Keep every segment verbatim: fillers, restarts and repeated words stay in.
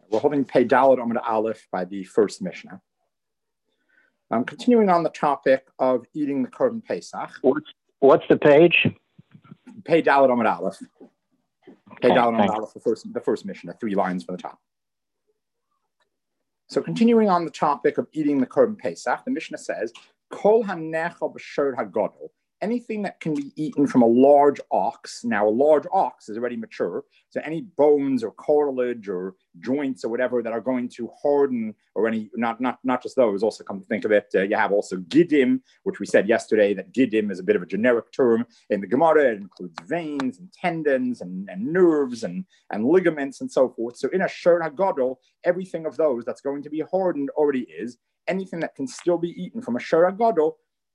We're holding Pei Dalet Amud Aleph by the first Mishnah. I'm um, continuing on the topic of eating the Korban Pesach. What's, what's the page? Pei Dalet Amud Aleph. Pei Okay, Dalet Amud Aleph, the first, the first Mishnah, three lines from the top. So continuing on the topic of eating the Korban Pesach, the Mishnah says, Kol hanechal b'shor hagadol. Anything that can be eaten from a large ox. Now, a large ox is already mature, so any bones or cartilage or joints or whatever that are going to harden, or any, not not not just those, also come to think of it, uh, you have also gidim, which we said yesterday that gidim is a bit of a generic term in the Gemara. It includes veins and tendons and, and nerves and, and ligaments and so forth. So in a shor hagadol, everything of those that's going to be hardened already is. Anything that can still be eaten from a shor hagadol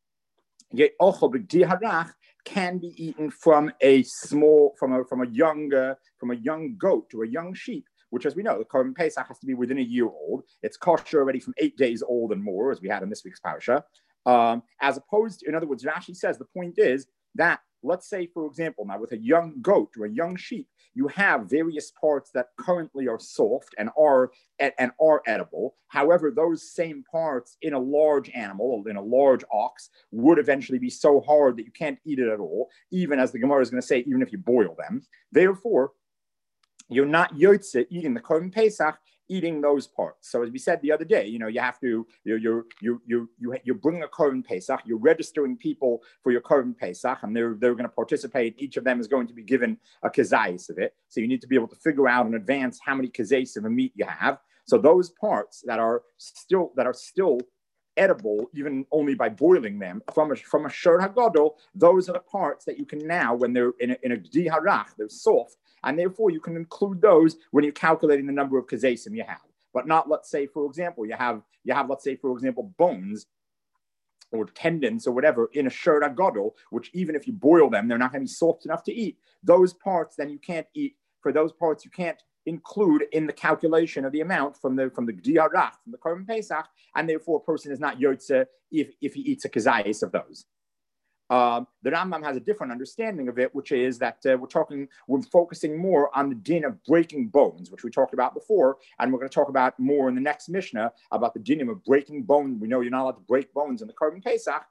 can be eaten from a small, from a from a young, uh, from a young goat or a young sheep, which, as we know, the Korban Pesach has to be within a year old. It's kosher already from eight days old and more, as we had in this week's parasha. Um, as opposed to, in other words, Rashi says the point is that, let's say, for example, now with a young goat or a young sheep, you have various parts that currently are soft and are and are edible. However, those same parts in a large animal, in a large ox, would eventually be so hard that you can't eat it at all, even as the Gemara is going to say, even if you boil them. Therefore, you're not yotze eating the Korban Pesach, eating those parts. So as we said the other day, you know, you have to, you're, you're, you you you you're bringing a Korban Pesach, you're registering people for your Korban Pesach, and they're, they're going to participate. Each of them is going to be given a kazayis of it. So you need to be able to figure out in advance how many kazayis of a meat you have. So those parts that are still, that are still edible, even only by boiling them from a from a shor hagadol, those are the parts that you can now, when they're in a, in a gdi harach, they're soft, and therefore you can include those when you're calculating the number of kazesim you have. But not, let's say, for example, you have you have let's say, for example, bones or tendons or whatever in a shor hagadol, which even if you boil them, they're not going to be soft enough to eat. Those parts, then you can't eat. For those parts, you can't include in the calculation of the amount from the from the gdi harach, from the Korban Pesach, and therefore a person is not yotze if, if he eats a kazayis of those. Um, the Rambam has a different understanding of it, which is that uh, we're talking, we're focusing more on the din of breaking bones, which we talked about before, and we're going to talk about more in the next Mishnah about the din of breaking bones. We know you're not allowed to break bones in the Korban Pesach.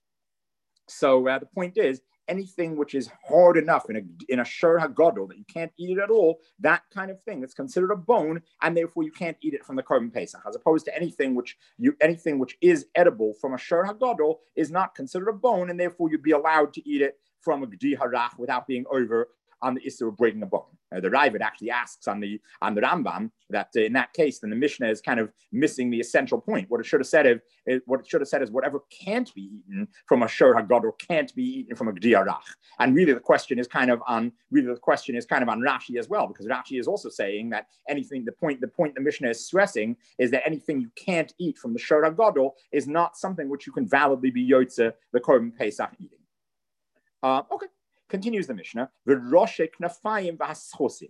So uh, the point is, anything which is hard enough in a in a shor hagadol that you can't eat it at all, that kind of thing is considered a bone, and therefore you can't eat it from the Korban Pesach. As opposed to anything which you anything which is edible from a shor hagadol is not considered a bone, and therefore you'd be allowed to eat it from a gdi harach without being over on the issue of breaking a bone. Uh, the Ravid actually asks on the on the Rambam that uh, in that case, then the Mishnah is kind of missing the essential point. What it should have said is, is what it should have said is whatever can't be eaten from a shor hagadol can't be eaten from a gdi harach. And really, the question is kind of on really the question is kind of on Rashi as well, because Rashi is also saying that anything the point the point the Mishnah is stressing is that anything you can't eat from the shor hagadol is not something which you can validly be yotze the Korban Pesach eating. Uh, okay. Continues the Mishnah, the roshe knafayim v'haschosim.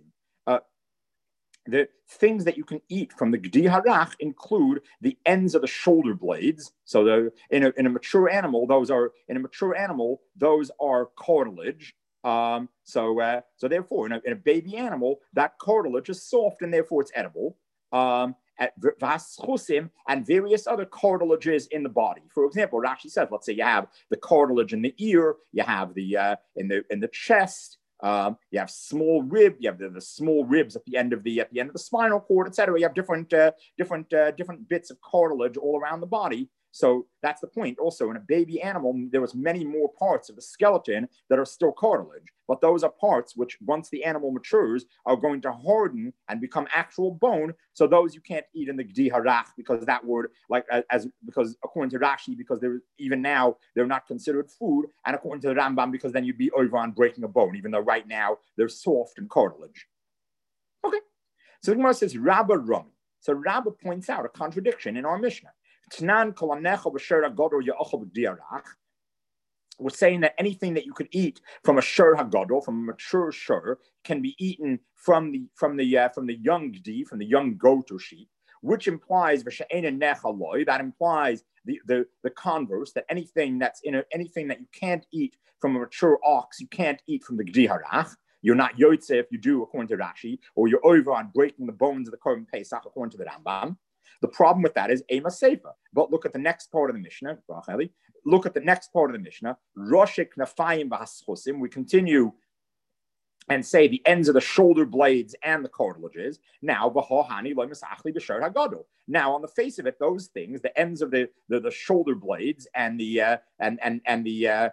The things that you can eat from the gdi harach include the ends of the shoulder blades. So the, in, a, in a mature animal, those are in a mature animal, those are cartilage. Um, so uh, so therefore, in a, in a baby animal, that cartilage is soft and therefore it's edible. Um, At vaschusim and various other cartilages in the body. For example, Rashi says, let's say you have the cartilage in the ear, you have the uh, in the in the chest, um, you have small rib, you have the, the small ribs at the end of the at the end of the spinal cord, et cetera. You have different uh, different uh, different bits of cartilage all around the body. So that's the point. Also, in a baby animal, there was many more parts of the skeleton that are still cartilage. But those are parts which, once the animal matures, are going to harden and become actual bone. So those you can't eat in the gdi harach, because that word, like as because according to Rashi, because they're even now they're not considered food, and according to the Rambam, because then you'd be over on breaking a bone, even though right now they're soft and cartilage. Okay. So the Gemara says Rabba Rami. So Rabba points out a contradiction in our Mishnah. We're saying that anything that you could eat from a shor hagadol, from a mature shor, can be eaten from the from the uh, from the young gdi, from the young goat or sheep, which implies that implies the, the the converse, that anything that's in a, anything that you can't eat from a mature ox, you can't eat from the gdi harach. you're not yotze if you do, according to Rashi, or you're over on breaking the bones of the Korban Pesach, according to the Rambam. The problem with that is Ema Seifa. But look at the next part of the Mishnah. Look at the next part of the Mishnah. Roshik Nafayim B'Haschosim. We continue and say the ends of the shoulder blades and the cartilages. Now, now on the face of it, those things, the ends of the, the, the shoulder blades and the uh, and and and the uh,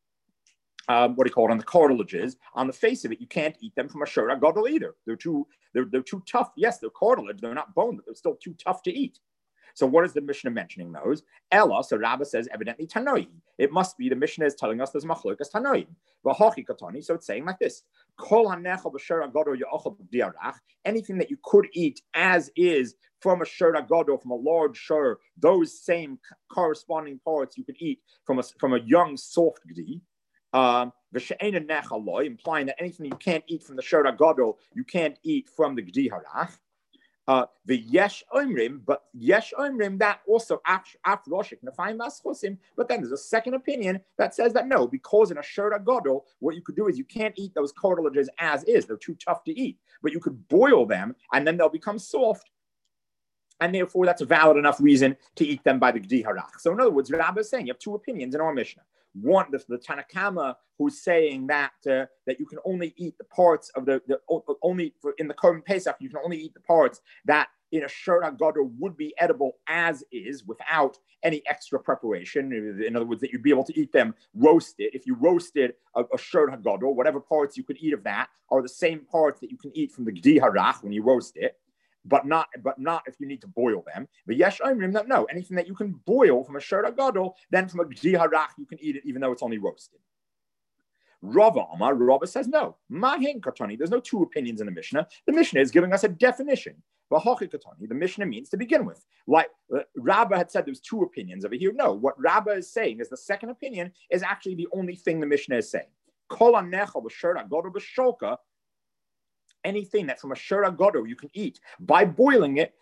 um, what do you call it, on the cartilages, on the face of it, you can't eat them from a shor hagadol either. They're too they're they're too tough. Yes, they're cartilage, they're not bone, but they're still too tough to eat. So what is the Mishnah mentioning those? Ella, so Rabbah says, evidently Tanoi. It must be the Mishnah is telling us there's machlokas Tanoi. V'hachi katani, so it's saying like this. Kol hanecha b'shor hagadol ya'achal b'diarach. Anything that you could eat as is from a shor hagadol, from a large shor, those same corresponding parts you could eat from a, from a young soft gdi. Um, implying that anything you can't eat from the shor hagadol, you can't eat from the gdi harach. Uh, the yesh omrim, but yesh omrim that also af roshik nefayim baschosim. But then there's a second opinion that says that no, because in a shor hagadol, what you could do is you can't eat those cartilages as is; they're too tough to eat. But you could boil them, and then they'll become soft, and therefore that's a valid enough reason to eat them by the gdi harach. So in other words, Rabbah is saying you have two opinions in our Mishnah. One, the, the Tanakama, who's saying that uh, that you can only eat the parts of the, the only for, in the Korban Pesach, you can only eat the parts that in a shor hagadol would be edible as is without any extra preparation. In other words, that you'd be able to eat them roasted. If you roasted a, a shor hagadol, whatever parts you could eat of that are the same parts that you can eat from the gdi harach when you roast it. But not, but not if you need to boil them. But yesh omrim that no, anything that you can boil from a shor hagadol, then from a gdi harach you can eat it, even though it's only roasted. Rava Amar, Rava says no. Mahen katani. There's no two opinions in the Mishnah. The Mishnah is giving us a definition. V'hachi katani. The Mishnah means to begin with. Like uh, Rabbah had said, there's two opinions over here. No, what Rabbah is saying is the second opinion is actually the only thing the Mishnah is saying. Kol hanecha b'shor hagadol b'shoka. Anything that from a shor hagadol you can eat by boiling it,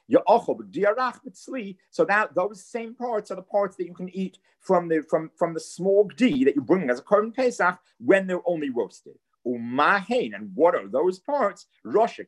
so that those same parts are the parts that you can eat from the from, from the small gdi that you bring as a Korban Pesach when they're only roasted. Umahein, and what are those parts? Roshik,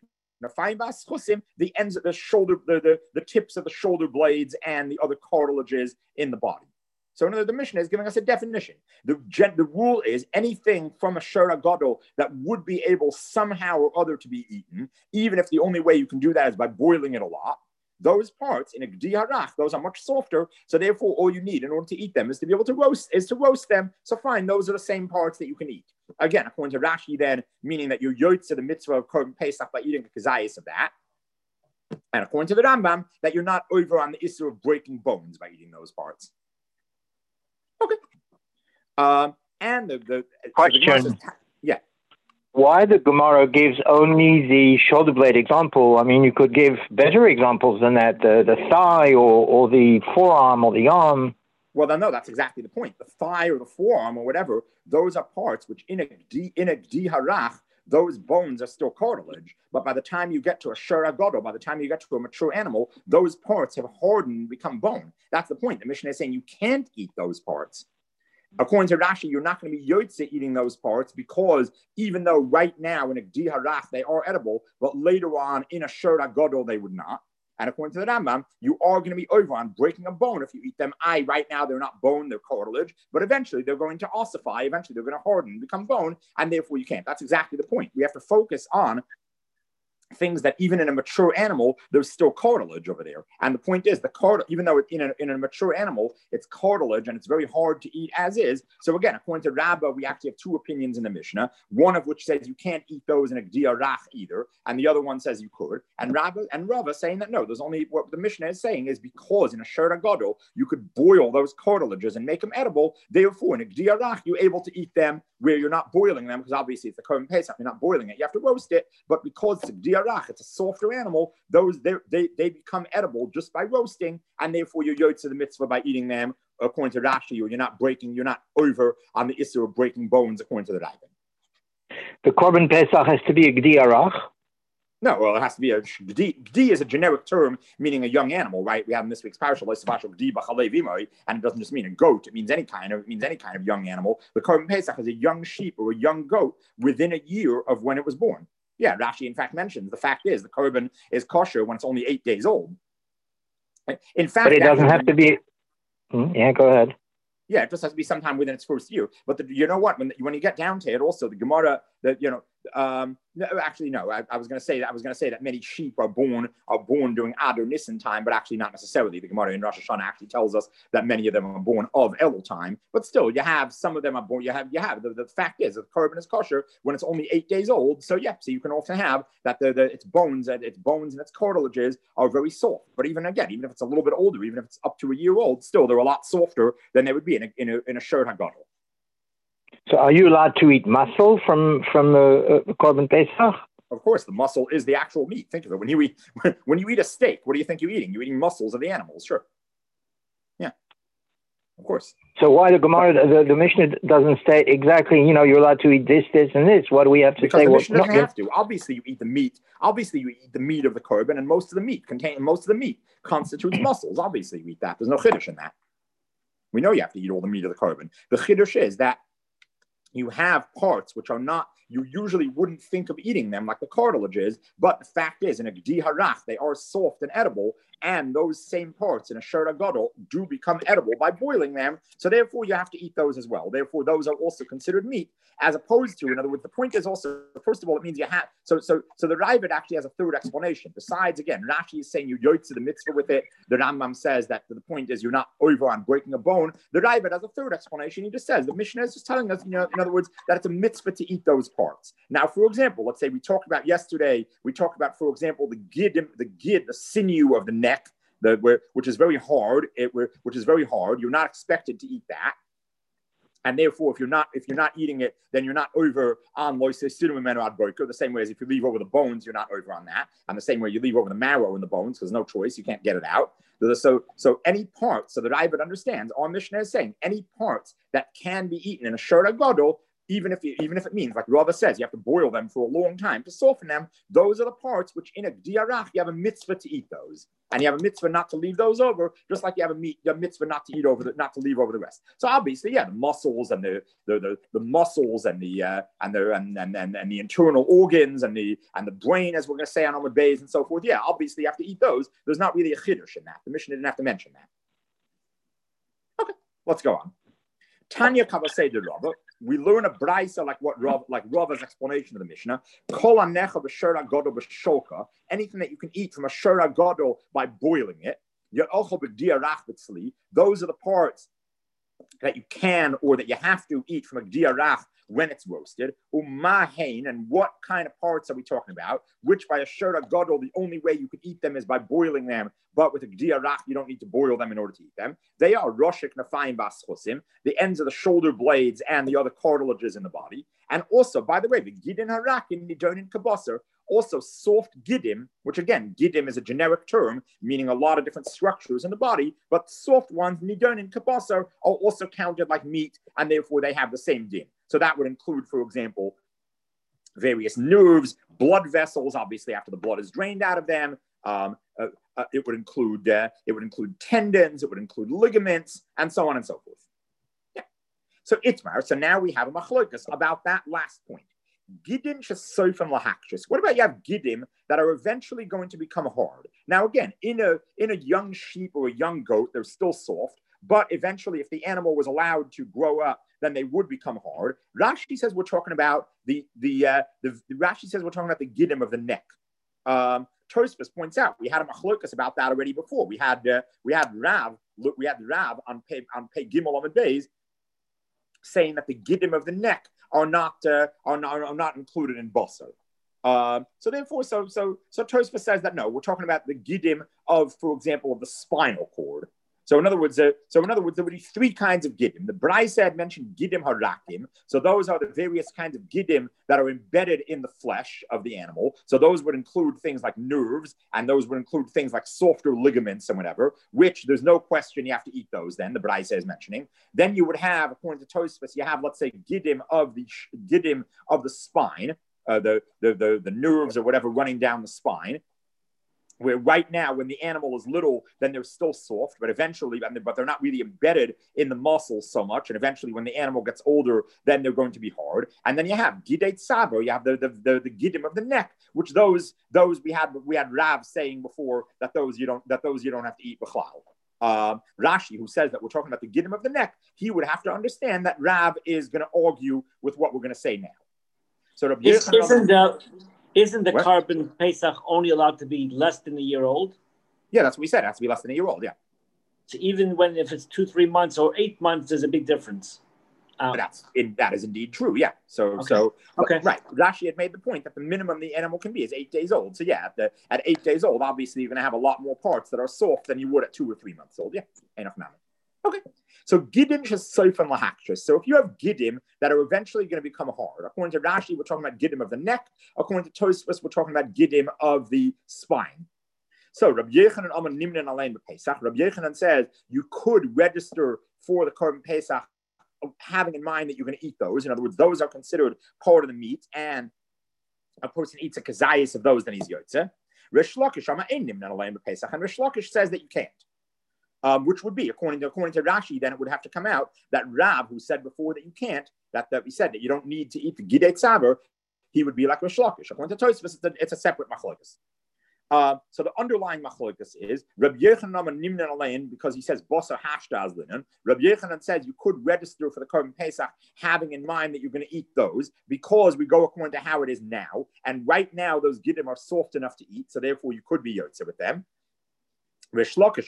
the ends of the shoulder, the, the, the tips of the shoulder blades and the other cartilages in the body. So the Mishnah is giving us a definition. The, the rule is anything from a shor hagadol that would be able somehow or other to be eaten, even if the only way you can do that is by boiling it a lot, those parts in a gdi harach, those are much softer. So therefore, all you need in order to eat them is to be able to roast, is to roast them. So fine, those are the same parts that you can eat. Again, according to Rashi, then meaning that you're yotze the mitzvah of Korban Pesach by eating a kazayis of that. And according to the Rambam, that you're not over on the issue of breaking bones by eating those parts. Okay. Um, and the, the question. So the says, yeah. Why the Gemara gives only the shoulder blade example? I mean, you could give better examples than that, the, the thigh or, or the forearm or the arm. Well, no, that's exactly the point. The thigh or the forearm or whatever, those are parts which in a in a gdi harach, those bones are still cartilage. But by the time you get to a shor hagadol, by the time you get to a mature animal, those parts have hardened and become bone. That's the point. The Mishnah is saying you can't eat those parts. According to Rashi, you're not going to be yotze eating those parts because even though right now in a gdi harach they are edible, but later on in a shor hagadol they would not. And according to the Rambam, you are going to be over on breaking a bone if you eat them. I right now they're not bone, they're cartilage, but eventually they're going to ossify. Eventually they're going to harden, become bone, and therefore you can't. That's exactly the point. We have to focus on things that even in a mature animal, there's still cartilage over there. And the point is, the cart, even though in a, in a mature animal, it's cartilage and it's very hard to eat as is. So again, according to Rabbah, we actually have two opinions in the Mishnah, one of which says you can't eat those in a gdi harach either, and the other one says you could. And Rabbah and Rava saying that no, there's only, what the Mishnah is saying is because in a shor hagadol, you could boil those cartilages and make them edible. Therefore, in a gdi harach, you're able to eat them where you're not boiling them, because obviously it's the Korban Pesach, you're not boiling it, you have to roast it, but because it's a gdi harach, it's a softer animal, those they they become edible just by roasting, and therefore you're yotze the mitzvah by eating them, according to Rashi, or you're not breaking, you're not over on the issue of breaking bones, according to the Rabbin. The Korban Pesach has to be a gdi harach? No, well, it has to be a gdi. Gdi is a generic term meaning a young animal, right? We have in this week's parasha, and it doesn't just mean a goat. It means any kind of it means any kind of young animal. The Korban Pesach is a young sheep or a young goat within a year of when it was born. Yeah, Rashi in fact mentions the fact is the Korban is kosher when it's only eight days old. In fact, but it doesn't have to be. Yeah, go ahead. Yeah, it just has to be sometime within its first year. But the, you know what? When when you get down to it, also the Gemara, that you know, um, no, actually no, I, I was going to say that I was going to say that many sheep are born are born during Adar Nisan time, but actually not necessarily. The Gemara in Rosh Hashanah actually tells us that many of them are born of Elul time. But still, you have some of them are born. You have you have the, the fact is that the Korban is kosher when it's only eight days old. So yeah, so you can also have that the, the its bones and its bones and its cartilages are very soft. But even again, even if it's a little bit older, even if it's up to a year old, still they're a lot softer than they would be in a in a in a shirt hagadol. So, are you allowed to eat muscle from from uh, uh, Korban Pesach? Of course, the muscle is the actual meat. Think of it. When you eat when you eat a steak, what do you think you're eating? You're eating muscles of the animals. Sure. Yeah. Of course. So why the Gemara, the, the Mishnah doesn't state exactly, you know, you're allowed to eat this, this, and this. What do we have to because say? The Mishnah well, doesn't have to. Obviously, you eat the meat. Obviously, you eat the meat of the Korban, and most of the meat contain most of the meat constitutes muscles. Obviously, you eat that. There's no chiddush in that. We know you have to eat all the meat of the Korban. The chiddush is that you have parts which are not, you usually wouldn't think of eating them like the cartilages, but the fact is, in a gdi harach, they are soft and edible, and those same parts in a shert gadol do become edible by boiling them, so therefore you have to eat those as well. Therefore, those are also considered meat, as opposed to, in other words, the point is also, first of all, it means you have, so so so the Ravid actually has a third explanation. Besides, again, Rashi is saying you yotze the mitzvah with it. The Rambam says that the point is you're not over on breaking a bone. The Ravid has a third explanation. He just says, the Mishnah is just telling us, you know, in other words, that it's a mitzvah to eat those parts. Now, for example, let's say we talked about yesterday, we talked about, for example, the gid, the gid, the sinew of the neck, the, where, which is very hard, it, which is very hard. You're not expected to eat that. And therefore, if you're not if you're not eating it, then you're not over on the same way as if you leave over the bones, you're not over on that. And the same way you leave over the marrow in the bones, because no choice, you can't get it out. So, so any parts, so that Ravid understands, our Mishnah is saying any parts that can be eaten in a shert gadol, even if you, even if it means, like Rava says, you have to boil them for a long time to soften them. Those are the parts which in a diarach you have a mitzvah to eat those, and you have a mitzvah not to leave those over, just like you have a, meat, a mitzvah not to eat over the, not to leave over the rest. So obviously, yeah, the muscles and the the the, the muscles and the uh, and the and, and and and the internal organs and the and the brain, as we're going to say on Amud Beis and so forth. Yeah, obviously you have to eat those. There's not really a chiddush in that. The Mishnah didn't have to mention that. Okay, let's go on. Tanya Kavasei de Rava. We learn a brisa like what Rav, like Rava's explanation of the Mishnah. Kol anecha b'shera gadol b'shoka. Anything that you can eat from a shera gadol by boiling it. Yochel b'diarach b'tzli. Those are the parts that you can or that you have to eat from a diarach when it's roasted. Umahain, and what kind of parts are we talking about? Which by a shera gadol, the only way you can eat them is by boiling them. But with a diarach, you don't need to boil them in order to eat them. They are roshik nafayim baschosim, the ends of the shoulder blades and the other cartilages in the body. And also, by the way, the gidin harak in nidonin kabasar, also soft gidim, which again, gidim is a generic term, meaning a lot of different structures in the body, but soft ones, nidonin kabasar, are also counted like meat, and therefore they have the same din. So that would include, for example, various nerves, blood vessels, obviously after the blood is drained out of them. Um, uh, uh, it would include uh, it would include tendons, it would include ligaments, and so on and so forth. Yeah. So Itmar. So now we have a machlokas about that last point. Gidim shesoifim lahakshis. What about you have gidim that are eventually going to become hard? Now again, in a in a young sheep or a young goat, they're still soft. But eventually, if the animal was allowed to grow up, then they would become hard. Rashi says we're talking about the the uh, the, the Rashi says we're talking about the gidim of the neck. Um, Tosfos points out we had a machlokas about that already before. We had uh, we had Rav we had Rav on pay on pay Gimel Amud Beis saying that the gidim of the neck are not uh, are not are not included in basar. Um, so therefore, so so so Tosfos says that no, we're talking about the gidim of, for example, of the spinal cord. So in other words, uh, so in other words, there would be three kinds of gidim. The Braisa had mentioned gidim harakim. So those are the various kinds of gidim that are embedded in the flesh of the animal. So those would include things like nerves, and those would include things like softer ligaments and whatever, which there's no question you have to eat those then, the Braisa is mentioning. Then you would have, according to Tosfos, you have, let's say, gidim of the gidim of the spine. uh, the, the the the nerves or whatever running down the spine. Where right now, when the animal is little, then they're still soft, but eventually, but they're not really embedded in the muscles so much. And eventually, when the animal gets older, then they're going to be hard. And then you have gidei sabo, you have the the, the the gidim of the neck, which those those we had we had Rav saying before that those you don't that those you don't have to eat b'chlal. Um, Rashi, who says that we're talking about the gidim of the neck, he would have to understand that Rav is going to argue with what we're going to say now. So Rabbi Is, Yochanan, isn't the isn't the what? carbon Pesach only allowed to be less than a year old? Yeah, that's what we said. It has to be less than a year old. Yeah. So even when if it's two, three months or eight months, there's a big difference. Um, that's it, that is indeed true. Yeah. So okay. so okay. right. Rashi had made the point that the minimum the animal can be is eight days old. So yeah, at, the, at eight days old, obviously you're going to have a lot more parts that are soft than you would at two or three months old. Yeah. Enough mammon. Okay. So gidim shesofen lahakshus. So if you have gidim that are eventually going to become hard, according to Rashi, we're talking about gidim of the neck. According to Tosfos, we're talking about gidim of the spine. So Rabbi Yochanan Amar Nimnan Alein Pesach. Rabbi Yochanan says you could register for the Korban Pesach, having in mind that you're going to eat those. In other words, those are considered part of the meat, and a person eats a kazayas of those, then he's yotze. Rish Lakish Amar Ein Nimnan Alein Pesach, and Rish Lakish says that you can't. Um, which would be, according to according to Rashi, then it would have to come out that Rav, who said before that you can't, that, that we said that you don't need to eat the gidei tzaver, he would be like Rish Lakish. According to Tosfos, it's a, it's a separate machlokas. Uh, so the underlying machlokas is Rabbi Yochanan Nimnan Alein, because he says Bosa Hashtaz Linen. Rabbi Yochanan says you could register for the Korban Pesach, having in mind that you're going to eat those, because we go according to how it is now, and right now those gidim are soft enough to eat, so therefore you could be yotze with them. Rish Lakish,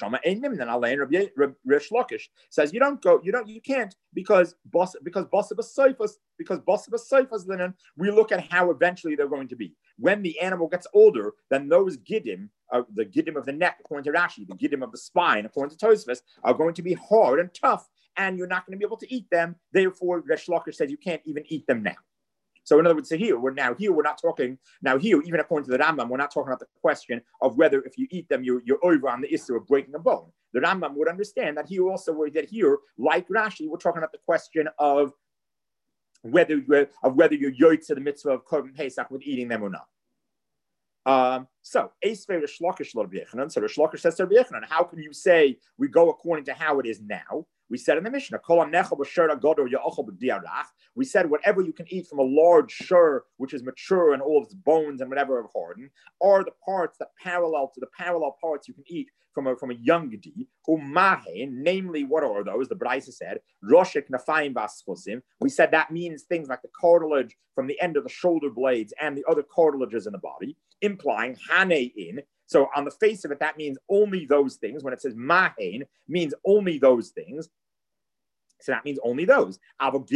Rish Lakish says you don't go, you don't, you can't because boss because boss of a soifas because boss of a soifas linen. We look at how eventually they're going to be. When the animal gets older, then those gidim, uh, the gidim of the neck, according to Rashi, the gidim of the spine, according to Tosfos, are going to be hard and tough, and you're not going to be able to eat them. Therefore, Rish Lakish says you can't even eat them now. So in other words, so here we're now here we're not talking now here even according to the Rambam, we're not talking about the question of whether if you eat them you're, you're over on the issue of breaking a bone. The Rambam would understand that here also that here, like Rashi, we're talking about the question of whether of whether you're yotze the mitzvah of Korban Pesach with eating them or not. Um, so Eisvei Rish Lakish Rabbi Yochanan. So Rish Lakish says to Rabbi Yochanan, how can you say we go according to how it is now? We said in the Mishnah, we said whatever you can eat from a large shur, which is mature and all of its bones and whatever have hardened, are the parts that parallel to the parallel parts you can eat from a, from a young gedi. Namely, what are those? The Braisa said, Roshek Nafayim Vaschosim. We said that means things like the cartilage from the end of the shoulder blades and the other cartilages in the body, implying Hane in. So on the face of it, that means only those things. When it says mahain, means only those things. So that means only those. But not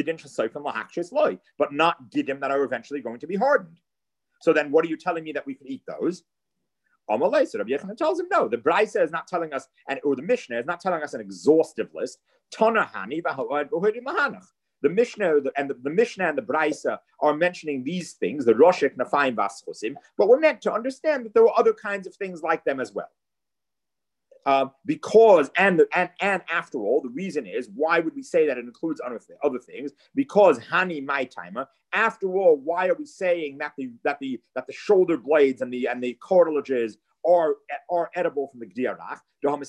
gidim that are eventually going to be hardened. So then what are you telling me that we can eat those? Amalei. So Rabbi Yochanan tells him no. The Braisa is not telling us, and or the Mishnah is not telling us an exhaustive list. Tanahani v'ha'od The Mishnah and the, the Mishnah and the Braisa are mentioning these things, the Roshek Nafayim Vaschosim, but we're meant to understand that there were other kinds of things like them as well. Uh, because, and, and and after all, the reason is, why would we say that it includes other, th- other things? Because Hani my timer. After all, why are we saying that the that the that the shoulder blades and the and the cartilages are are edible from the gdiarach?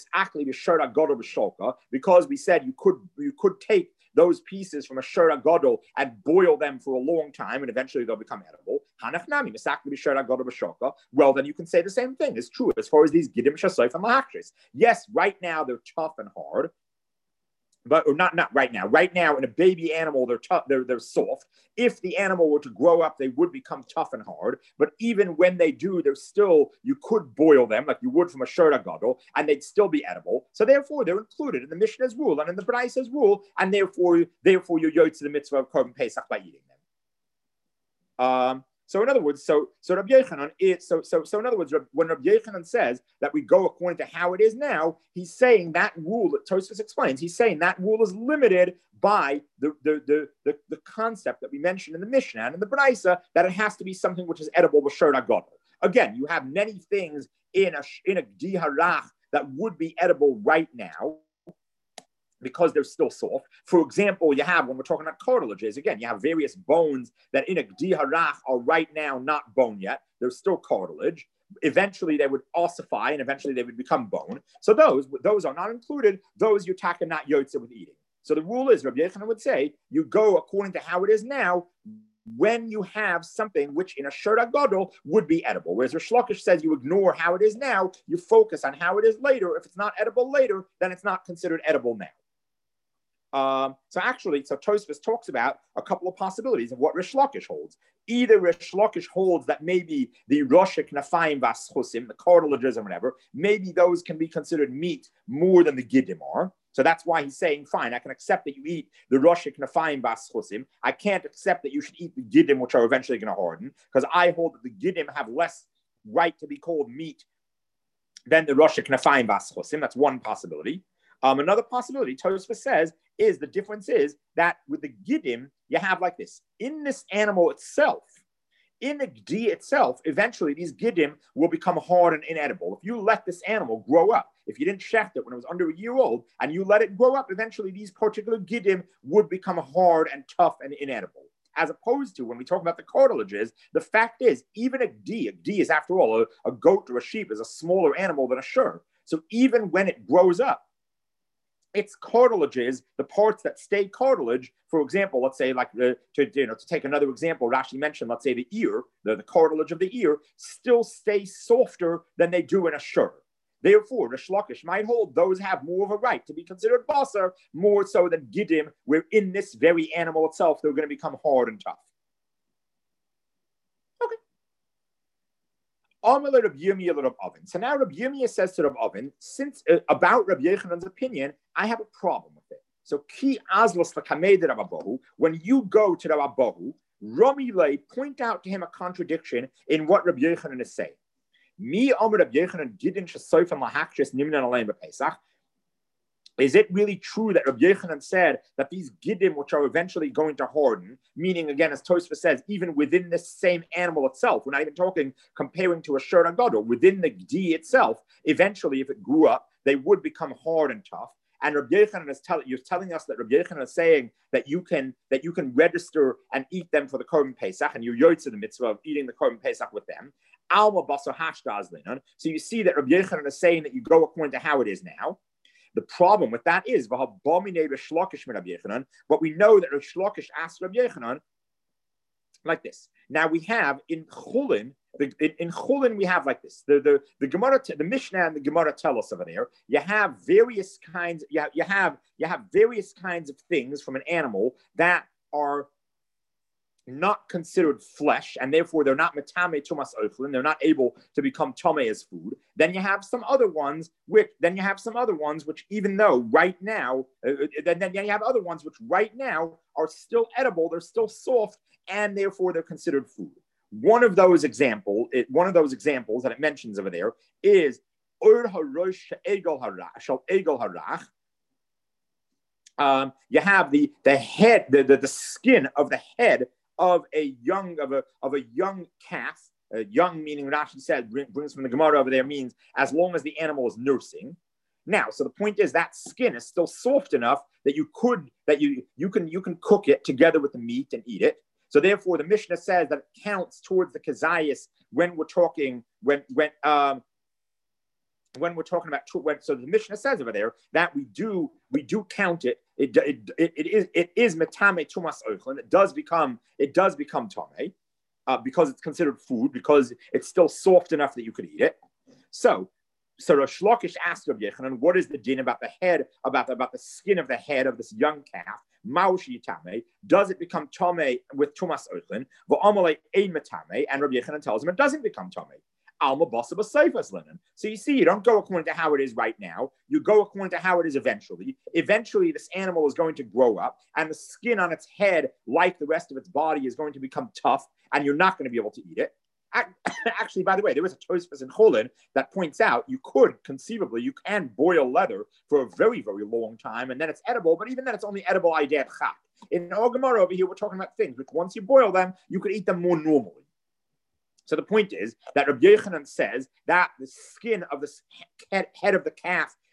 Because we said you could you could take those pieces from a shura gadol and boil them for a long time, and eventually they'll become edible. Well, then you can say the same thing. It's true as far as these gidim shasoif and lahakris. Yes, right now they're tough and hard, but or not not right now. Right now, in a baby animal, they're tough. They're they're soft. If the animal were to grow up, they would become tough and hard. But even when they do, they're still you could boil them like you would from a shura gadol, and they'd still be edible. So therefore, they're included in the Mishnah's rule and in the Braisa's rule, and therefore, therefore, you're yotze the mitzvah of Korban Pesach by eating them. Um. So in other words, so so Rabbi Yochanan is so so so in other words, when Rabbi Yochanan says that we go according to how it is now, he's saying that rule that Tosfos explains. He's saying that rule is limited by the the the the, the concept that we mentioned in the Mishnah and in the Braisa that it has to be something which is edible b'shur gadol. Again, you have many things in a in a diharach that would be edible right now. because they're still soft. For example, you have, when we're talking about cartilages, again, you have various bones that in a gdi harach are right now not bone yet. They're still cartilage. Eventually, they would ossify, and eventually they would become bone. So those, those are not included. Those you're taka not yotze with eating. So the rule is, Rabbi Yochanan would say, you go according to how it is now when you have something which in a shura gadol would be edible. Whereas Rish Lakish says you ignore how it is now, you focus on how it is later. If it's not edible later, then it's not considered edible now. Um, so actually, so Tosfos talks about a couple of possibilities of what Rish Lakish holds. Either Rish Lakish holds that maybe the roshik nafayim vaschusim, the cartilages or whatever, maybe those can be considered meat more than the giddim are. So that's why he's saying, fine, I can accept that you eat the roshik nafayim vaschusim. I can't accept that you should eat the giddim, which are eventually going to harden, because I hold that the giddim have less right to be called meat than the roshik nafayim vaschusim. That's one possibility. Um, another possibility, Tosfos says, is the difference is that with the giddim, you have like this. In this animal itself, in the gdi itself, eventually these giddim will become hard and inedible. If you let this animal grow up, if you didn't shecht it when it was under a year old, and you let it grow up, eventually these particular giddim would become hard and tough and inedible. As opposed to when we talk about the cartilages, the fact is, even a gdi, a gdi is after all, a, a goat or a sheep is a smaller animal than a shur. So even when it grows up, its cartilages, the parts that stay cartilage, for example, let's say like the, to, you know, to take another example, Rashi mentioned, let's say the ear, the, the cartilage of the ear still stays softer than they do in a shur. Therefore, Rish Lakish might hold those have more of a right to be considered basar, more so than giddim, where in this very animal itself, they're going to become hard and tough. Okay. So now Rabbi Yirmiyah says to Rabbi Oven, since uh, about Rabbi Yochanan's opinion, I have a problem with it. So ki azlos l'kamei Rabbi Bohu, when you go to Rabbi Bohu, Rami Lay point out to him a contradiction in what Rabbi Yochanan is saying. Mi Omer Rabbi Yochanan gidin shesoifan lahakshis nimnan alein b'Pesach. Is it really true that Rabbi Yochanan said that these giddim, which are eventually going to harden, meaning again, as Tosfos says, even within this same animal itself, we're not even talking comparing to a shura gadol, within the gdi itself, eventually, if it grew up, they would become hard and tough. And Rabbi Yochanan is telling you're telling us that Rabbi Yochanan is saying that you can that you can register and eat them for the Korban Pesach, and you're yotze the mitzvah of eating the Korban Pesach with them. Alma basar hashda azlinan. So you see that Rabbi Yochanan is saying that you go according to how it is now. The problem with that is, what we know that Rish Lakish asked Rabbi Yochanan like this. Now we have in Chulin, the, in, in Chulin we have like this. The the the Gemara, the Mishnah and the Gemara tell us over there. You have various kinds. You have, you have you have various kinds of things from an animal that are not considered flesh, and therefore they're not metame tumas oiflin. They're not able to become tome as food. Then you have some other ones which then you have some other ones which, even though right now, uh, then, then you have other ones which right now are still edible. They're still soft, and therefore they're considered food. One of those example, it, one of those examples that it mentions over there is ur harosh egel harach. Um, you have the the head, the, the the skin of the head of a young of a of a young calf. Uh, young meaning Rashi said brings from the Gemara over there means as long as the animal is nursing. Now, so the point is that skin is still soft enough that you could that you you can you can cook it together with the meat and eat it. So therefore, the Mishnah says that it counts towards the kazayas when we're talking when when um when we're talking about when, so the Mishnah says over there that we do we do count it. It it, it, it is it is metame tumas oichlin. It does become it does become tame uh, because it's considered food, because it's still soft enough that you could eat it. So so Rish Lakish asked Rabbi Yochanan, what is the din about the head about the, about the skin of the head of this young calf? Maushi tame, does it become tame with tumas oichlin? V'amalei ein metame, and Rabbi Yochanan tells him it doesn't become tame. Alma basa b'seifas linen. So you see, you don't go according to how it is right now. You go according to how it is eventually. Eventually, this animal is going to grow up, and the skin on its head, like the rest of its body, is going to become tough, and you're not going to be able to eat it. Actually, by the way, there is a Tosfos in Cholin that points out you could conceivably, you can boil leather for a very, very long time, and then it's edible, but even then it's only edible idea chak. In our Gemara over here, we're talking about things which once you boil them, you could eat them more normally. So the point is that Rabbi Yochanan says that the skin of the head, head of the calf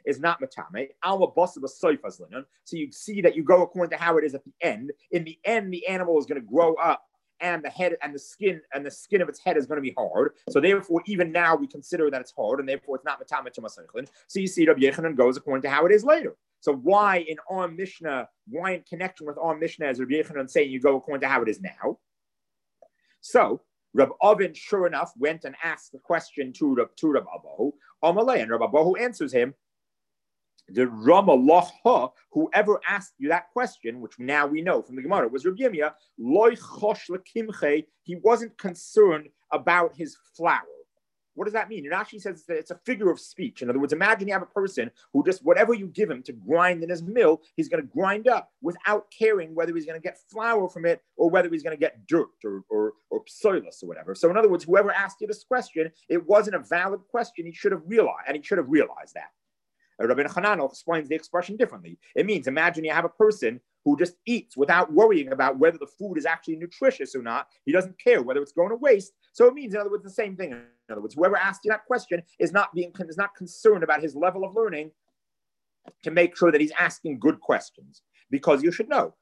is not matame. Alma basa b'soifas linen. So you see that you go according to how it is at the end. In the end, the animal is going to grow up, and the head and the skin and the skin of its head is going to be hard. So therefore, even now we consider that it's hard, and therefore it's not matame to masechlin. So you see, Rabbi Yechanan goes according to how it is later. So why in our Mishnah, why in connection with our Mishnah, is Rabbi Yechanan saying you go according to how it is now? So Rab Avin, sure enough, went and asked the question to Rab, to Rab Abahu. Amalei, and Rab Abahu answers him, the Ramalacha, whoever asked you that question, which now we know from the Gemara, was Rab Yirmiyah, loy chosh lekimche, he wasn't concerned about his flour. What does that mean? It actually says that it's a figure of speech. In other words, imagine you have a person who just, whatever you give him to grind in his mill, he's going to grind up without caring whether he's going to get flour from it or whether he's going to get dirt or, or, or psoilus or whatever. So in other words, whoever asked you this question, it wasn't a valid question. He should have realized, and he should have realized that. Rabbi Hanan explains the expression differently. It means, imagine you have a person who just eats without worrying about whether the food is actually nutritious or not. He doesn't care whether it's going to waste. So it means, in other words, the same thing. In other words, whoever asked you that question is not being is not concerned about his level of learning to make sure that he's asking good questions. Because you should know,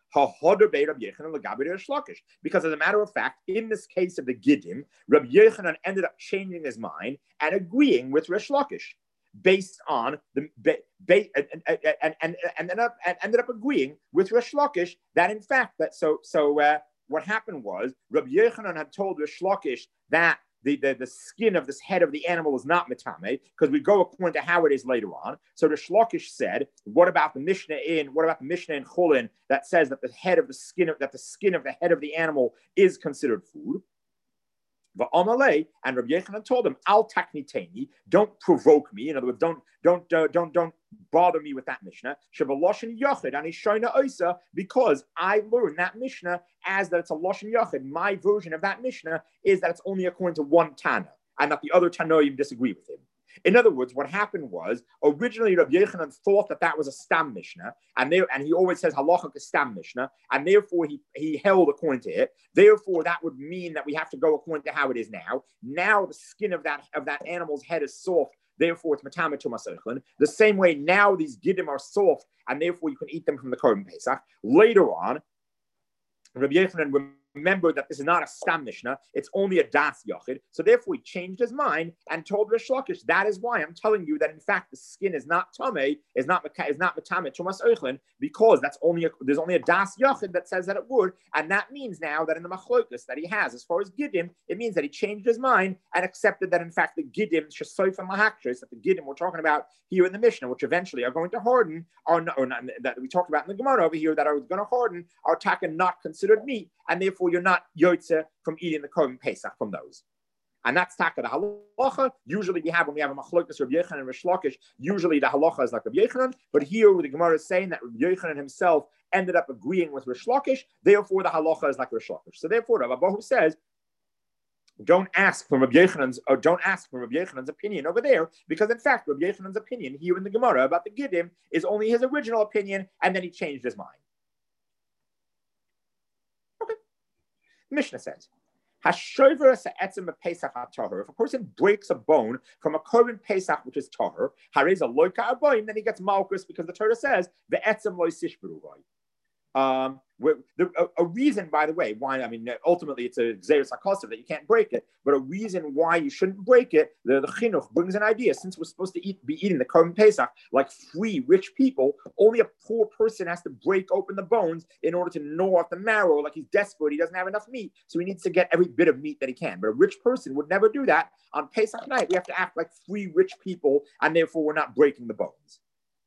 because as a matter of fact, in this case of the Giddim, Rabbi Yechanan ended up changing his mind and agreeing with Rish Lakish, based on the ba, ba, and, and, and, and, ended up, and ended up agreeing with Rish Lakish that in fact that so so uh, what happened was Rabbi Yechanan had told Rish Lakish that the, the, the skin of this head of the animal is not mitame, because we go according to how it is later on. So Rish Lakish said, what about the Mishnah in what about the Mishnah in Chulin that says that the head of the skin of that the skin of the head of the animal is considered food? And Rabbi Yechanan told him, "Al takniteni, don't provoke me. In other words, don't don't uh, don't don't bother me with that Mishnah. Shabaloshin yachid and ishayna oisa, because I learned that Mishnah as that it's a loshin yachid. My version of that Mishnah is that it's only according to one Tana, and that the other Tanoim disagree with him." In other words, what happened was, originally Rabbi Yechanan thought that that was a Stam Mishnah, and there, and he always says halacha Stam Mishnah, and therefore he, he held according to it. Therefore, that would mean that we have to go according to how it is now. Now the skin of that of that animal's head is soft, therefore it's matama to masechlin. The same way now these giddim are soft, and therefore you can eat them from the Korban Pesach. Later on, Rabbi Yechanan remembered that this is not a Stam Mishnah, it's only a Das Yochid. So therefore he changed his mind and told Rish Lakish, that is why I'm telling you that in fact the skin is not Tameh, is not is not Matame Chumas Eichlin, because that's only a, there's only a Das Yochid that says that it would, and that means now that in the Machlokas that he has, as far as Giddim, it means that he changed his mind and accepted that in fact the Giddim, Shasoif and Lahakshis, that the Giddim we're talking about here in the Mishnah, which eventually are going to harden, are not, or not, that we talked about in the Gemara over here, that are going to harden, are taka not considered meat, and therefore you're not yotze from eating the Korban Pesach from those. And that's taka the halacha. Usually we have, when we have a machlokas Rabbi Yechanan and Rish Lakish, usually the halacha is like Rabbi Yechanan, but here the Gemara is saying that Rabbi Yechanan himself ended up agreeing with Rish Lakish, therefore the halacha is like Rish Lakish. So therefore Rabbi Abahu says, don't ask from Rabbi Yechanan's, or don't ask from Rabbi Yechanan's opinion over there, because in fact Rabbi Yechanan's opinion here in the Gemara about the Giddim is only his original opinion, and then he changed his mind. Mishnah says, if a person breaks a bone from a Korban Pesach, which is tahor, then he gets malchus, because the Torah says the etzem loy sishberu. Um, the, a, a reason, by the way, why, I mean, ultimately it's a Xeris HaKosav that you can't break it, but a reason why you shouldn't break it, the, the Chinuch brings an idea. Since we're supposed to eat, be eating the Korban Pesach like free, rich people, only a poor person has to break open the bones in order to gnaw off the marrow, like he's desperate, he doesn't have enough meat, so he needs to get every bit of meat that he can. But a rich person would never do that. On Pesach night, we have to act like free, rich people, and therefore we're not breaking the bones.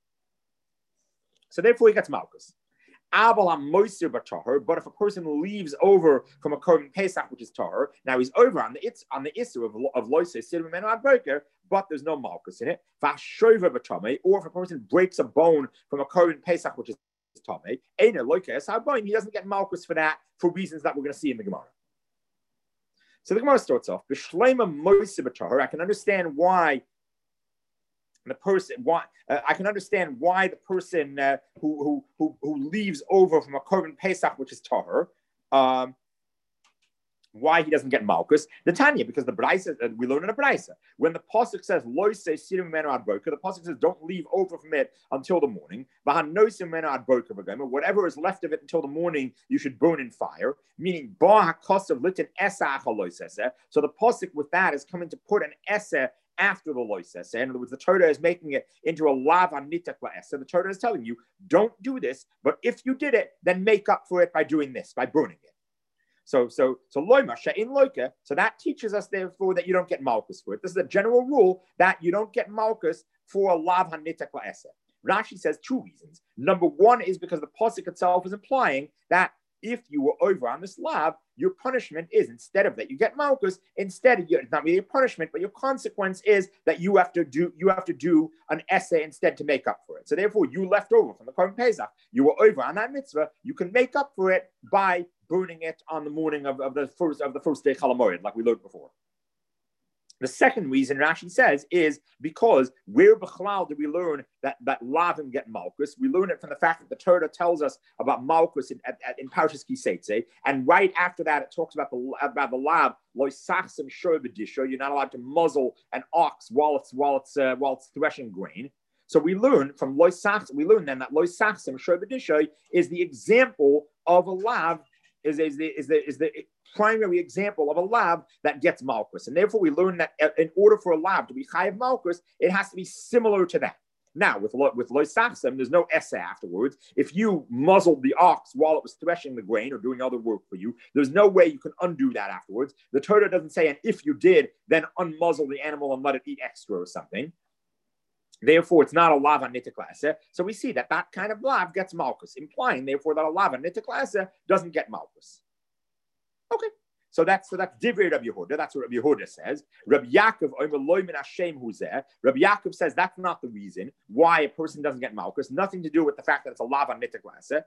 So therefore he gets malchus. But if a person leaves over from a Korban Pesach, which is tahor, now he's over on the it's on the issue of of loisei sirim and adbreaker, but there's no malchus in it. Or if a person breaks a bone from a Korban Pesach, which is tamei, he doesn't get malchus for that for reasons that we're going to see in the Gemara. So the Gemara starts off, I can understand why the person, why uh, I can understand why the person uh, who, who who who leaves over from a Korban Pesach, which is tahor, um, why he doesn't get Malkus. The Tanya, because the Braisa, uh, we learn in a Braisa, when the Pasuk says, Loise sirim menu ad boker, the Pasuk says, don't leave over from it until the morning. V'hanosim menu ad boker v'gomer, whatever is left of it until the morning, you should burn in fire. Meaning, ba hakosav litin esa achaloisese. So the Pasuk with that is coming to put an esa after the loisese. In other words, the Torah is making it into a lava nitak la'esa. The Torah is telling you, don't do this, but if you did it, then make up for it by doing this, by burning it. So, so, so loima she'in loika. So that teaches us, therefore, that you don't get malchus for it. This is a general rule that you don't get malchus for a lav hanitek la'esa. Rashi says two reasons. Number one is because the pasuk itself is implying that if you were over on this lav, your punishment is, instead of that you get malchus, instead it's not really a punishment, but your consequence is that you have to do you have to do an essay instead to make up for it. So therefore, you left over from the Korban Pesach, you were over on that mitzvah, you can make up for it by burning it on the morning of, of the first of the first day Chol HaMoed, like we learned before. The second reason Rashi says is because where b'chlal do we learn that, that lavim get malchus? We learn it from the fact that the Torah tells us about malchus in, in Parshas Ki Seitzei, and right after that it talks about the about the lav lo sachsim shor b'disho. You're not allowed to muzzle an ox while it's while it's uh, while it's threshing grain. So we learn from lo sachsim. We learn then that lo sachsim shor b'disho is the example of a lav. Is, is the is the is the primary example of a lav that gets malchus, and therefore we learn that in order for a lav to be chayav malchus, it has to be similar to that. Now, with with loy sachsim, there's no essa afterwards. If you muzzled the ox while it was threshing the grain or doing other work for you, there's no way you can undo that afterwards. The Torah doesn't say, and if you did, then unmuzzle the animal and let it eat extra or something. Therefore, it's not a lava nitiklasa. So we see that that kind of lav gets malchus, implying, therefore, that a lava nitiklasa doesn't get malchus. Okay, so that's so that's divrei Rabbi Yehuda. That's what Rabbi Yehuda says. Rabbi Yaakov, Rabbi Yaakov says that's not the reason why a person doesn't get malchus. Nothing to do with the fact that it's a lava nitiklasa.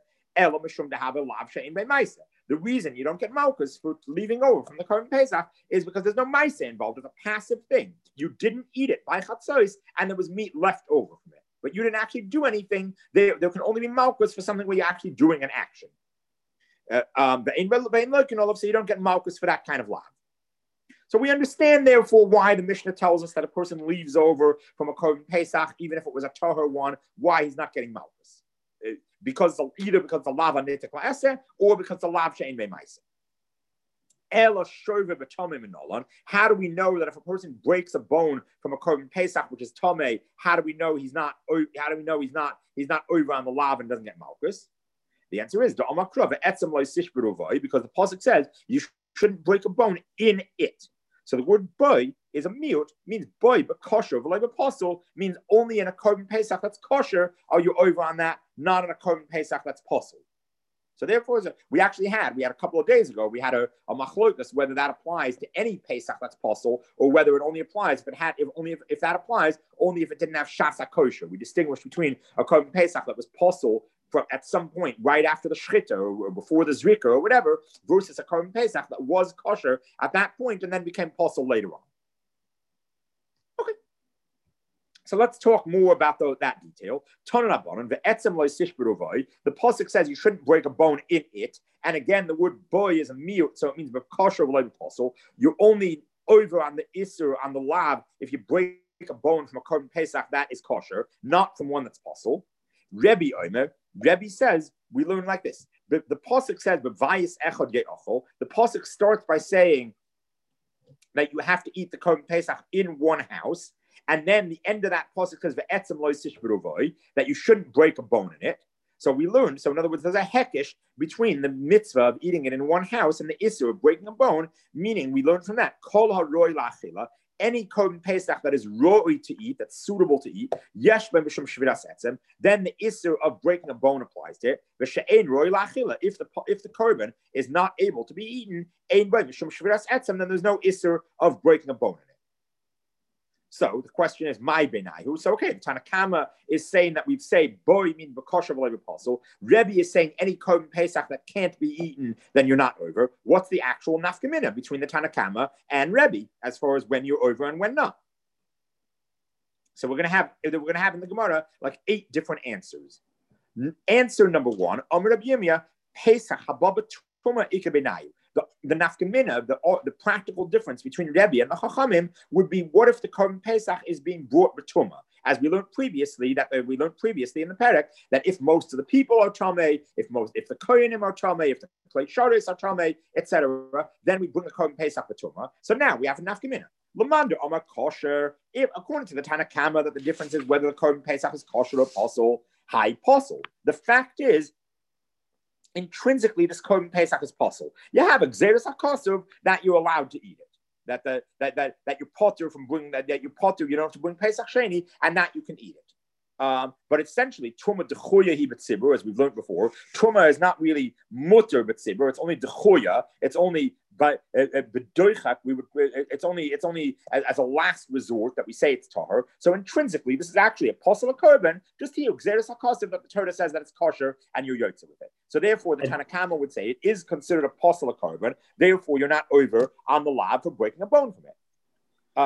The reason you don't get malchus for leaving over from the Korban Pesach is because there's no maisa involved. It's a passive thing. You didn't eat it by chatzos, and there was meat left over from it. But you didn't actually do anything. There, there can only be malchus for something where you're actually doing an action. Uh, um, but in so you don't get malchus for that kind of lav. So we understand, therefore, why the Mishnah tells us that a person leaves over from a Korban Pesach, even if it was a tahor one, why he's not getting malchus. Because the, either because the lava nitek la'aseh or because the lav she'ein be'maisa. Ela shove b'tomei minolan. How do we know that if a person breaks a bone from a Korban Pesach, which is tomei, how do we know he's not? How do we know he's not? He's not over on the lav and doesn't get malchus. The answer is because the pasuk says you shouldn't break a bone in it. So the word boy is a miut, means boy, but kosher. V'lei apostle means only in a Korban Pesach that's kosher are you over on that, not in a Korban Pesach that's possible. So therefore, we actually had, we had a couple of days ago, we had a, a machlokas, whether that applies to any Pesach that's possible, or whether it only applies if it had, if only if, if that applies, only if it didn't have shasa kosher. We distinguished between a Korban Pesach that was possible from at some point right after the shchita or, or before the zrika or whatever, versus a Korban Pesach that was kosher at that point and then became possible later on. Okay. So let's talk more about the, that detail. The pasuk says you shouldn't break a bone in it. And again, the word boy is a miut, so it means kosher v'lo apostle. You're only over on the isur, on the lav, if you break a bone from a Korban Pesach, that is kosher, not from one that's possible. Rebbe Omer, Rebbe says, we learn like this. The, the pasuk says, the pasuk starts by saying that you have to eat the Korban Pesach in one house. And then the end of that pasuk says, that you shouldn't break a bone in it. So we learned, so in other words, there's a hekesh between the mitzvah of eating it in one house and the issur of breaking a bone, meaning we learned from that, kol ha'roi la'achila, any Korban Pesach that is roi to eat, that's suitable to eat, yesh ben b'shum shviras etzem, then the issur of breaking a bone applies to it. V'she'ein roi la'achila, if the if the korban is not able to be eaten, ein ben b'shum shviras etzem, then there's no issur of breaking a bone in it. So the question is, my benayu. So okay, the Tanakama is saying that we've said boy mean b'kosher v'lo apostle. Rebbe is saying any Korban Pesach that can't be eaten, then you're not over. What's the actual nafkamina between the Tanakama and Rebbe as far as when you're over and when not? So we're gonna have we're gonna have in the Gemara like eight different answers. Answer number one: Amar Rabbi Yirmiyah Pesach hababa tuma ika benayu. The the nafkamina, the the practical difference between Rebbe and the Chachamim would be, what if the Korban Pesach is being brought b'tumah? As we learned previously, that uh, we learned previously in the Perek, that if most of the people are tamei, if most, if the kohenim are tamei, if the plate sharis are tamei, et cetera, then we bring the Korban Pesach b'tumah. So now we have a nafkamina. Lamanda Omar kosher. If according to the Tanna Kama, that the difference is whether the Korban Pesach is kosher or possible, high possible. The fact is, intrinsically, this Korban Pesach is possible. You have a Gzeres HaKosov that you're allowed to eat it. That the that that that you're potter from bringing that, that you're potter, you don't have to bring Pesach Sheni, and that you can eat it. Um, but essentially, Truma Dechoya hi b'tzibur, as we've learned before, Truma is not really mutter b'tzibur. It's only Dechoya. It's only by bedoichak. We would. It's only. It's only as, as a last resort that we say it's tahor. So intrinsically, this is actually a possible korban. Just here, Gzeres HaKosov, that the Torah says that it's kosher, and you're yotze with it. So therefore, the Tanna Kama would say it is considered a possible korban. Therefore, you're not over on the lab for breaking a bone from it. Uh,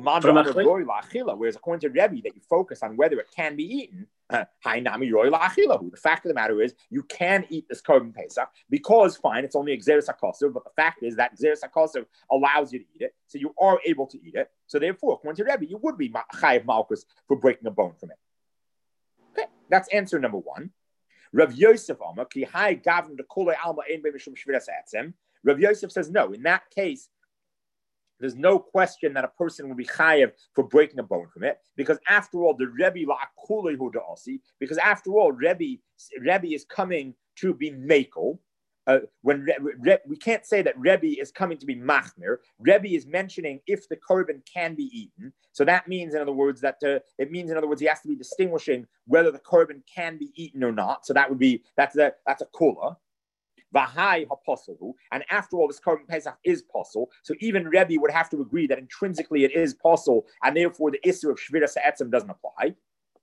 whereas according to Rebbe, that you focus on whether it can be eaten. Uh, the fact of the matter is, you can eat this korban pesach because, fine, it's only a Gzeres HaKosov, but the fact is that Gzeres HaKosov allows you to eat it, so you are able to eat it. So therefore, according to Rebbe, you would be chayiv malchus for breaking a bone from it. Okay, that's answer number one. Rav Yosef Amar ki hai gavin de kule alma ein be mishum shviras atzem. Rav Yosef says no. In that case, there's no question that a person will be chayev for breaking a bone from it, because after all, the Rebbe la'akule hu da'asi, because after all, Rebbe, Rebbe is coming to be mekel. Uh, when Re, Re, we can't say that Rebbe is coming to be machmir. Rebbe is mentioning if the korban can be eaten. So that means, in other words, that uh, it means, in other words, he has to be distinguishing whether the korban can be eaten or not. So that would be, that's a, that's a kula. Vahai haposalu, and after all, this korban pesach is possible. So even Rebbe would have to agree that intrinsically it is possible, and therefore the issue of shviras ha'etzem doesn't apply.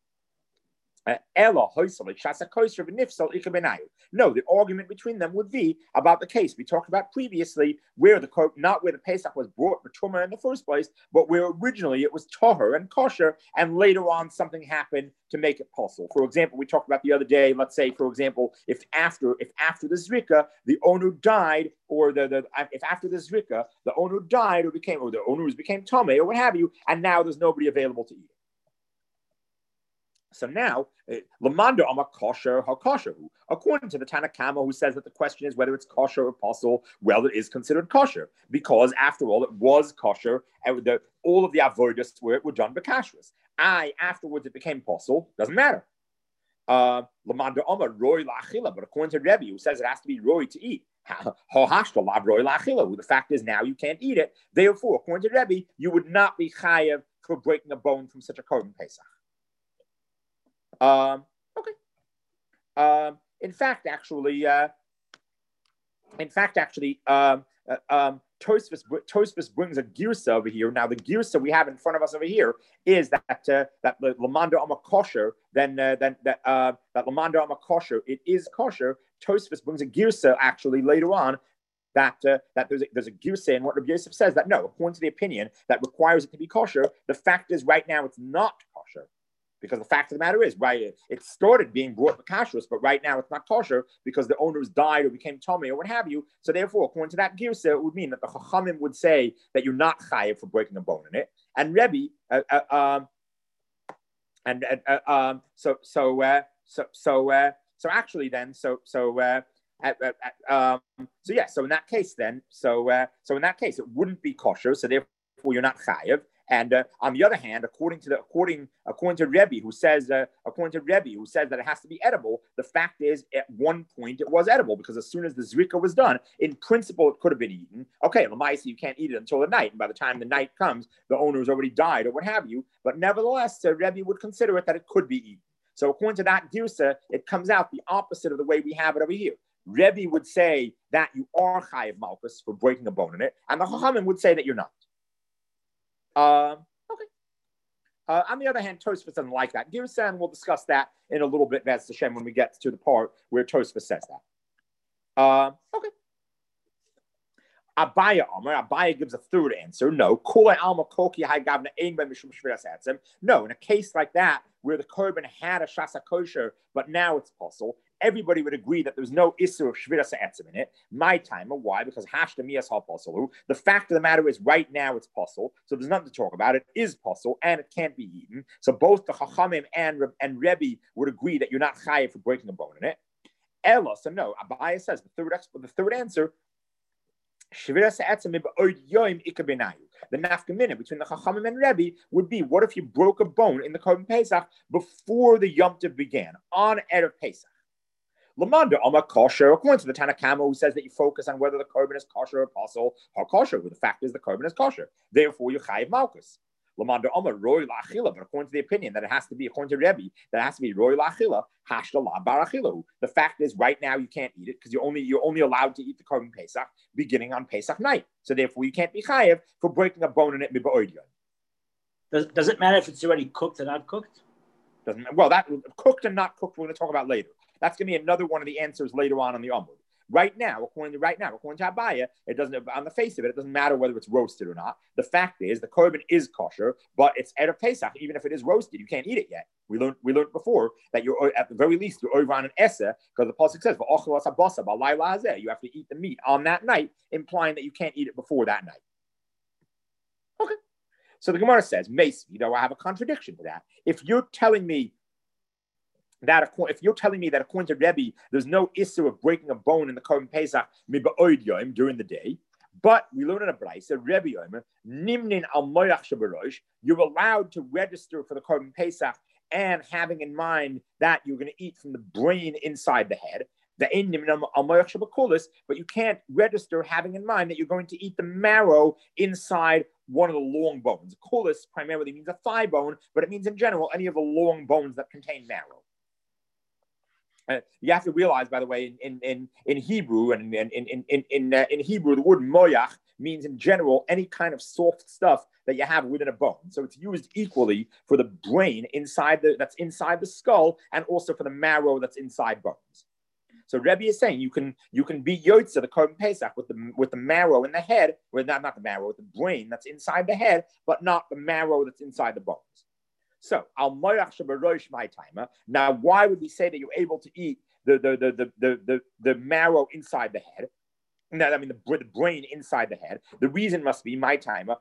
Uh, no, the argument between them would be about the case we talked about previously, where the not where the Pesach was brought b'tumah in the first place, but where originally it was tahor and kosher, and later on something happened to make it possible. For example, we talked about the other day. Let's say, for example, if after if after the zrika the owner died, or the, the if after the zrika the owner died or became or the owners became tamei or what have you, and now there's nobody available to eat it. So now, Lamanda Amar kosher ha kosher. According to the Tanna Kama, who says that the question is whether it's kosher or possible, well, it is considered kosher because, after all, it was kosher, and the, all of the avodas were, were done b'kashrus. I afterwards it became possible. Doesn't matter. Lamanda Amar roy la'achila, but according to Rebbe, who says it has to be roy to eat. The fact is now you can't eat it. Therefore, according to Rebbe, you would not be chayev for breaking a bone from such a korban pesach. Um, okay. Um, in fact, actually, uh, in fact, actually, um, uh, um, Tosfos, Tosfos brings a girsa over here. Now, the girsa we have in front of us over here is that uh, that the Lamanda Amar kosher, then uh, then that uh, that Lamanda Amar kosher, it is kosher. Tosfos brings a girsa actually later on. That uh, that there's a, there's a girsa in what Rabbi Yosef says that no, according to the opinion that requires it to be kosher, the fact is right now it's not kosher. Because the fact of the matter is, right, it started being brought to kashrus, but right now it's not kosher because the owners died or became tamei or what have you. So therefore, according to that girsa, it would mean that the chachamim would say that you're not chayiv for breaking a bone in it. And Rebbe, uh, uh, um, and uh, uh, um, so so uh, so so uh, so actually, then, so so. Uh, Uh, uh, um, so yeah, so in that case, then, so uh, so in that case, it wouldn't be kosher. So therefore, you're not chayiv. And uh, on the other hand, according to the according according to Rebbe, who says uh, according to Rebbe, who says that it has to be edible, the fact is, at one point it was edible because as soon as the zrika was done, in principle it could have been eaten. Okay, lamaisa, you can't eat it until the night, and by the time the night comes, the owner has already died or what have you. But nevertheless, uh, Rebbe would consider it that it could be eaten. So according to that girsa, it comes out the opposite of the way we have it over here. Rebbe would say that you are chayiv malchus for breaking a bone in it, and the chachamim would say that you're not. Um, okay. Uh, on the other hand, Tosfos doesn't like that girsa, and we'll discuss that in a little bit, Vaz Hashem, when we get to the part where Tosfos says that. Uh, okay. Abaya Amar, Abaya gives a third answer. No. Kula Alma Koki Hai Gavna Ein Ba Mishum Shviras Etzem. No, in a case like that, where the korban had a shasa kosher, but now it's possible, everybody would agree that there's no issue of shviras etzem in it. My time, why? Because hashda miyas ha possible. The fact of the matter is, right now it's possible, so there's nothing to talk about. It is possible, and it can't be eaten. So both the chachamim and and Rebbe would agree that you're not chayiv for breaking a bone in it. Ella, so no. Abaya says the third the third answer. The nafkamina between the Chachamim and Rebbe would be: what if you broke a bone in the Korban Pesach before the Yom Tov began on Erev Pesach? Lamanda Amar kosher, according to the Tanna Kama, who says that you focus on whether the korban is kosher or apostle or kosher. Well, the fact is the korban is kosher. Therefore, you chayiv malchus. Lamanda Amar roy la'achila, but according to the opinion that it has to be, according to Rebbe, that it has to be roy la'achila, hashda la barachilahu. The fact is, right now you can't eat it because you're only you're only allowed to eat the korban Pesach beginning on Pesach night. So therefore, you can't be chayiv for breaking a bone in it miba'oidyon. Does Does it matter if it's already cooked or not cooked? Doesn't well that cooked and not cooked. We're going to talk about later. That's going to be another one of the answers later on in the Amud. Right now, according to right now, according to Abaya, it doesn't, on the face of it, it doesn't matter whether it's roasted or not. The fact is, the korban is kosher, but it's Erev Pesach. Even if it is roasted, you can't eat it yet. We learned we learned before that you're at the very least you're over on an essa because the pasuk says you have to eat the meat on that night, implying that you can't eat it before that night. Okay, so the Gemara says, Mace, you know, I have a contradiction to that. If you're telling me that if you're telling me that according to Rebbe, there's no issue of breaking a bone in the Korban Pesach miba'od yom during the day, but we learn in a brayse, Rebbe Yomer, nimnin al moyach shabarosh, you're allowed to register for the Korban Pesach and having in mind that you're going to eat from the brain inside the head. The ein nimnin al moyach shabakulis, but you can't register having in mind that you're going to eat the marrow inside one of the long bones. Kulis primarily means a thigh bone, but it means in general any of the long bones that contain marrow. Uh, you have to realize, by the way, in in in Hebrew and in in in in, uh, in Hebrew, the word moyach means in general any kind of soft stuff that you have within a bone. So it's used equally for the brain inside the that's inside the skull, and also for the marrow that's inside bones. So Rebbe is saying you can you can be yotze the Korban Pesach with the with the marrow in the head, with not not the marrow, with the brain that's inside the head, but not the marrow that's inside the bones. So, al moyach shabarosh my timer. Now, why would we say that you're able to eat the the the the the, the, the marrow inside the head? No, I mean the, the brain inside the head. The reason must be my timer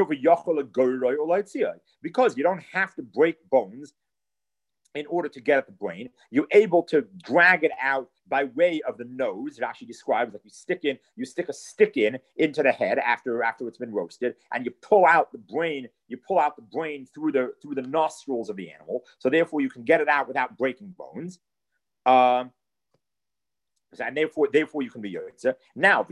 because you don't have to break bones in order to get at the brain. You're able to drag it out by way of the nose. It actually describes like you stick in, you stick a stick in into the head after after it's been roasted, and you pull out the brain. You pull out the brain through the through the nostrils of the animal. So therefore, you can get it out without breaking bones. Um, and therefore, therefore, you can be yotze. Now,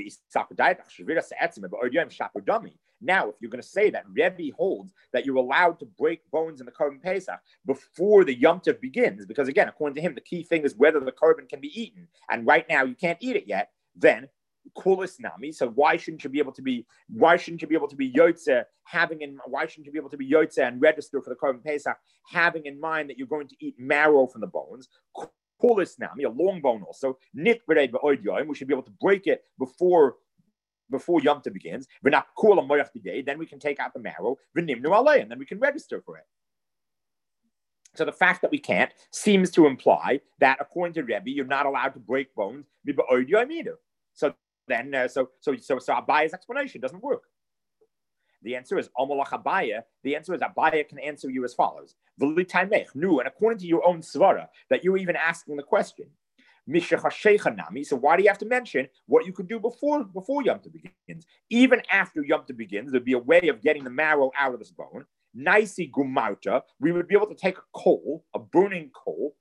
now, if you're going to say that Rebbe holds that you're allowed to break bones in the Korban Pesach before the Yom Tov begins, because again, according to him, the key thing is whether the Korban can be eaten, and right now you can't eat it yet. Then kulis nami. So why shouldn't you be able to be? Why shouldn't you be able to be yotze having in? Why shouldn't you be able to be yotze and register for the Korban Pesach having in mind that you're going to eat marrow from the bones? Kulis nami, a long bone also. Nit b'rei b'oid yom. We should be able to break it before. Before Yom Tov begins, then we can take out the marrow, and then we can register for it. So the fact that we can't seems to imply that, according to Rebbe, you're not allowed to break bones. So then, uh, so so so so Abaya's explanation doesn't work. The answer is Amalach Abaya. The answer is Abaya can answer you as follows: Nu, and according to your own svara, that you're even asking the question. So why do you have to mention what you could do before before Yom Tov begins? Even after Yom Tov begins, there'd be a way of getting the marrow out of this bone. Naisi gumauta, we would be able to take a coal, a burning coal,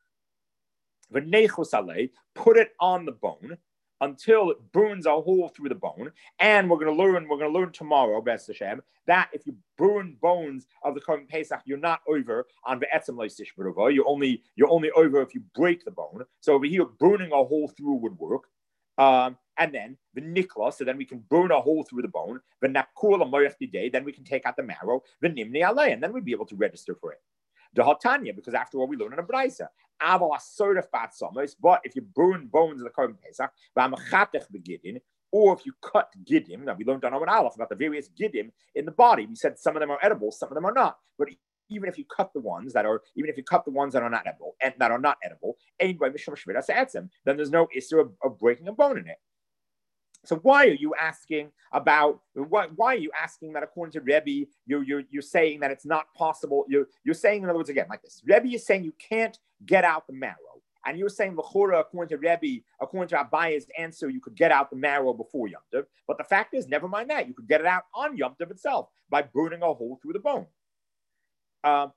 put it on the bone until it burns a hole through the bone. And we're going to learn, we're going to learn tomorrow, B'ez Hashem, that if you burn bones of the Korban Pesach, you're not over on Ve'etzem Leisish B'ruva. You're only, you're only over if you break the bone. So over here, burning a hole through would work. Um, and then the nikla, so then we can burn a hole through the bone. The nakur l'moyach didei, then we can take out the marrow. The nimni alei, and then we'd be able to register for it. The Hatanya, because after all, we learn in a brayse. But if you burn bones of the Korban Pesach, or if you cut gidim. Now we learned on Owen Aleph about the various gidim in the body. We said some of them are edible, some of them are not. But even if you cut the ones that are, even if you cut the ones that are not edible and that are not edible, then there's no issue of, of breaking a bone in it. So why are you asking about why, why are you asking that according to Rebbe, you're, you're, you're saying that it's not possible? You're, you're saying, in other words, again, like this. Rebbe is saying you can't get out the marrow. And you're saying, L'chora, according to Rebbe, according to Abaya's answer, you could get out the marrow before Yom Tov. But the fact is, never mind that. You could get it out on Yom Tov itself by burning a hole through the bone. Um,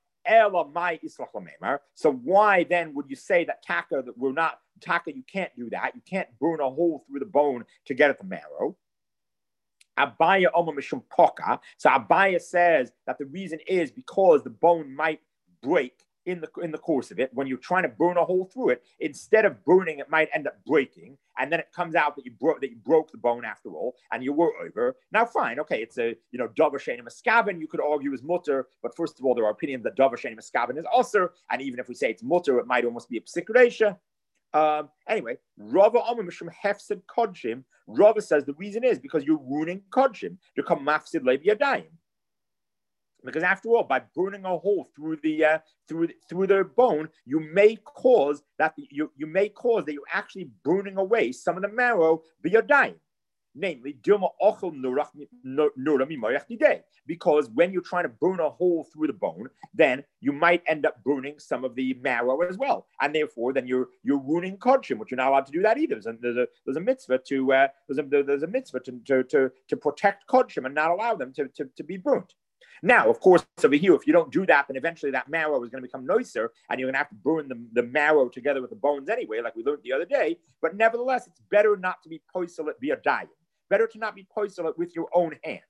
so why then would you say that taka, that we're not, taka, you can't do that. You can't burn a hole through the bone to get at the marrow. Abaya Omer Mishum Poka. So Abaya says that the reason is because the bone might break in the in the course of it. When you're trying to burn a hole through it, instead of burning, it might end up breaking, and then it comes out that you broke that you broke the bone after all, and you were over. Now, fine, okay, it's a you know davar she'eino miskaven. You could argue is mutter, but first of all, there are opinions that davar she'eino miskaven is also, and even if we say it's mutter, it might almost be a psikresha. Um, anyway, Rava Omer Mishum Hefsid Kodshim. Rava says the reason is because you're ruining Kodshim to come mafsid levi yadayim. Because after all, by burning a hole through the uh, through through their bone, you may cause that the, you you may cause that you're actually burning away some of the marrow biyadayim, namely dilma ochel nura. Because when you're trying to burn a hole through the bone, then you might end up burning some of the marrow as well, and therefore then you're you're ruining kodshim, which you're not allowed to do that either. There's a there's a, there's a mitzvah to uh, there's a there's a mitzvah to to to, to protect kodshim and not allow them to, to, to be burnt. Now, of course, over here, if you don't do that, then eventually that marrow is going to become noiser, and you're going to have to burn the, the marrow together with the bones anyway, like we learned the other day. But nevertheless, it's better not to be poisolet via diet. Better to not be poisolet with your own hands.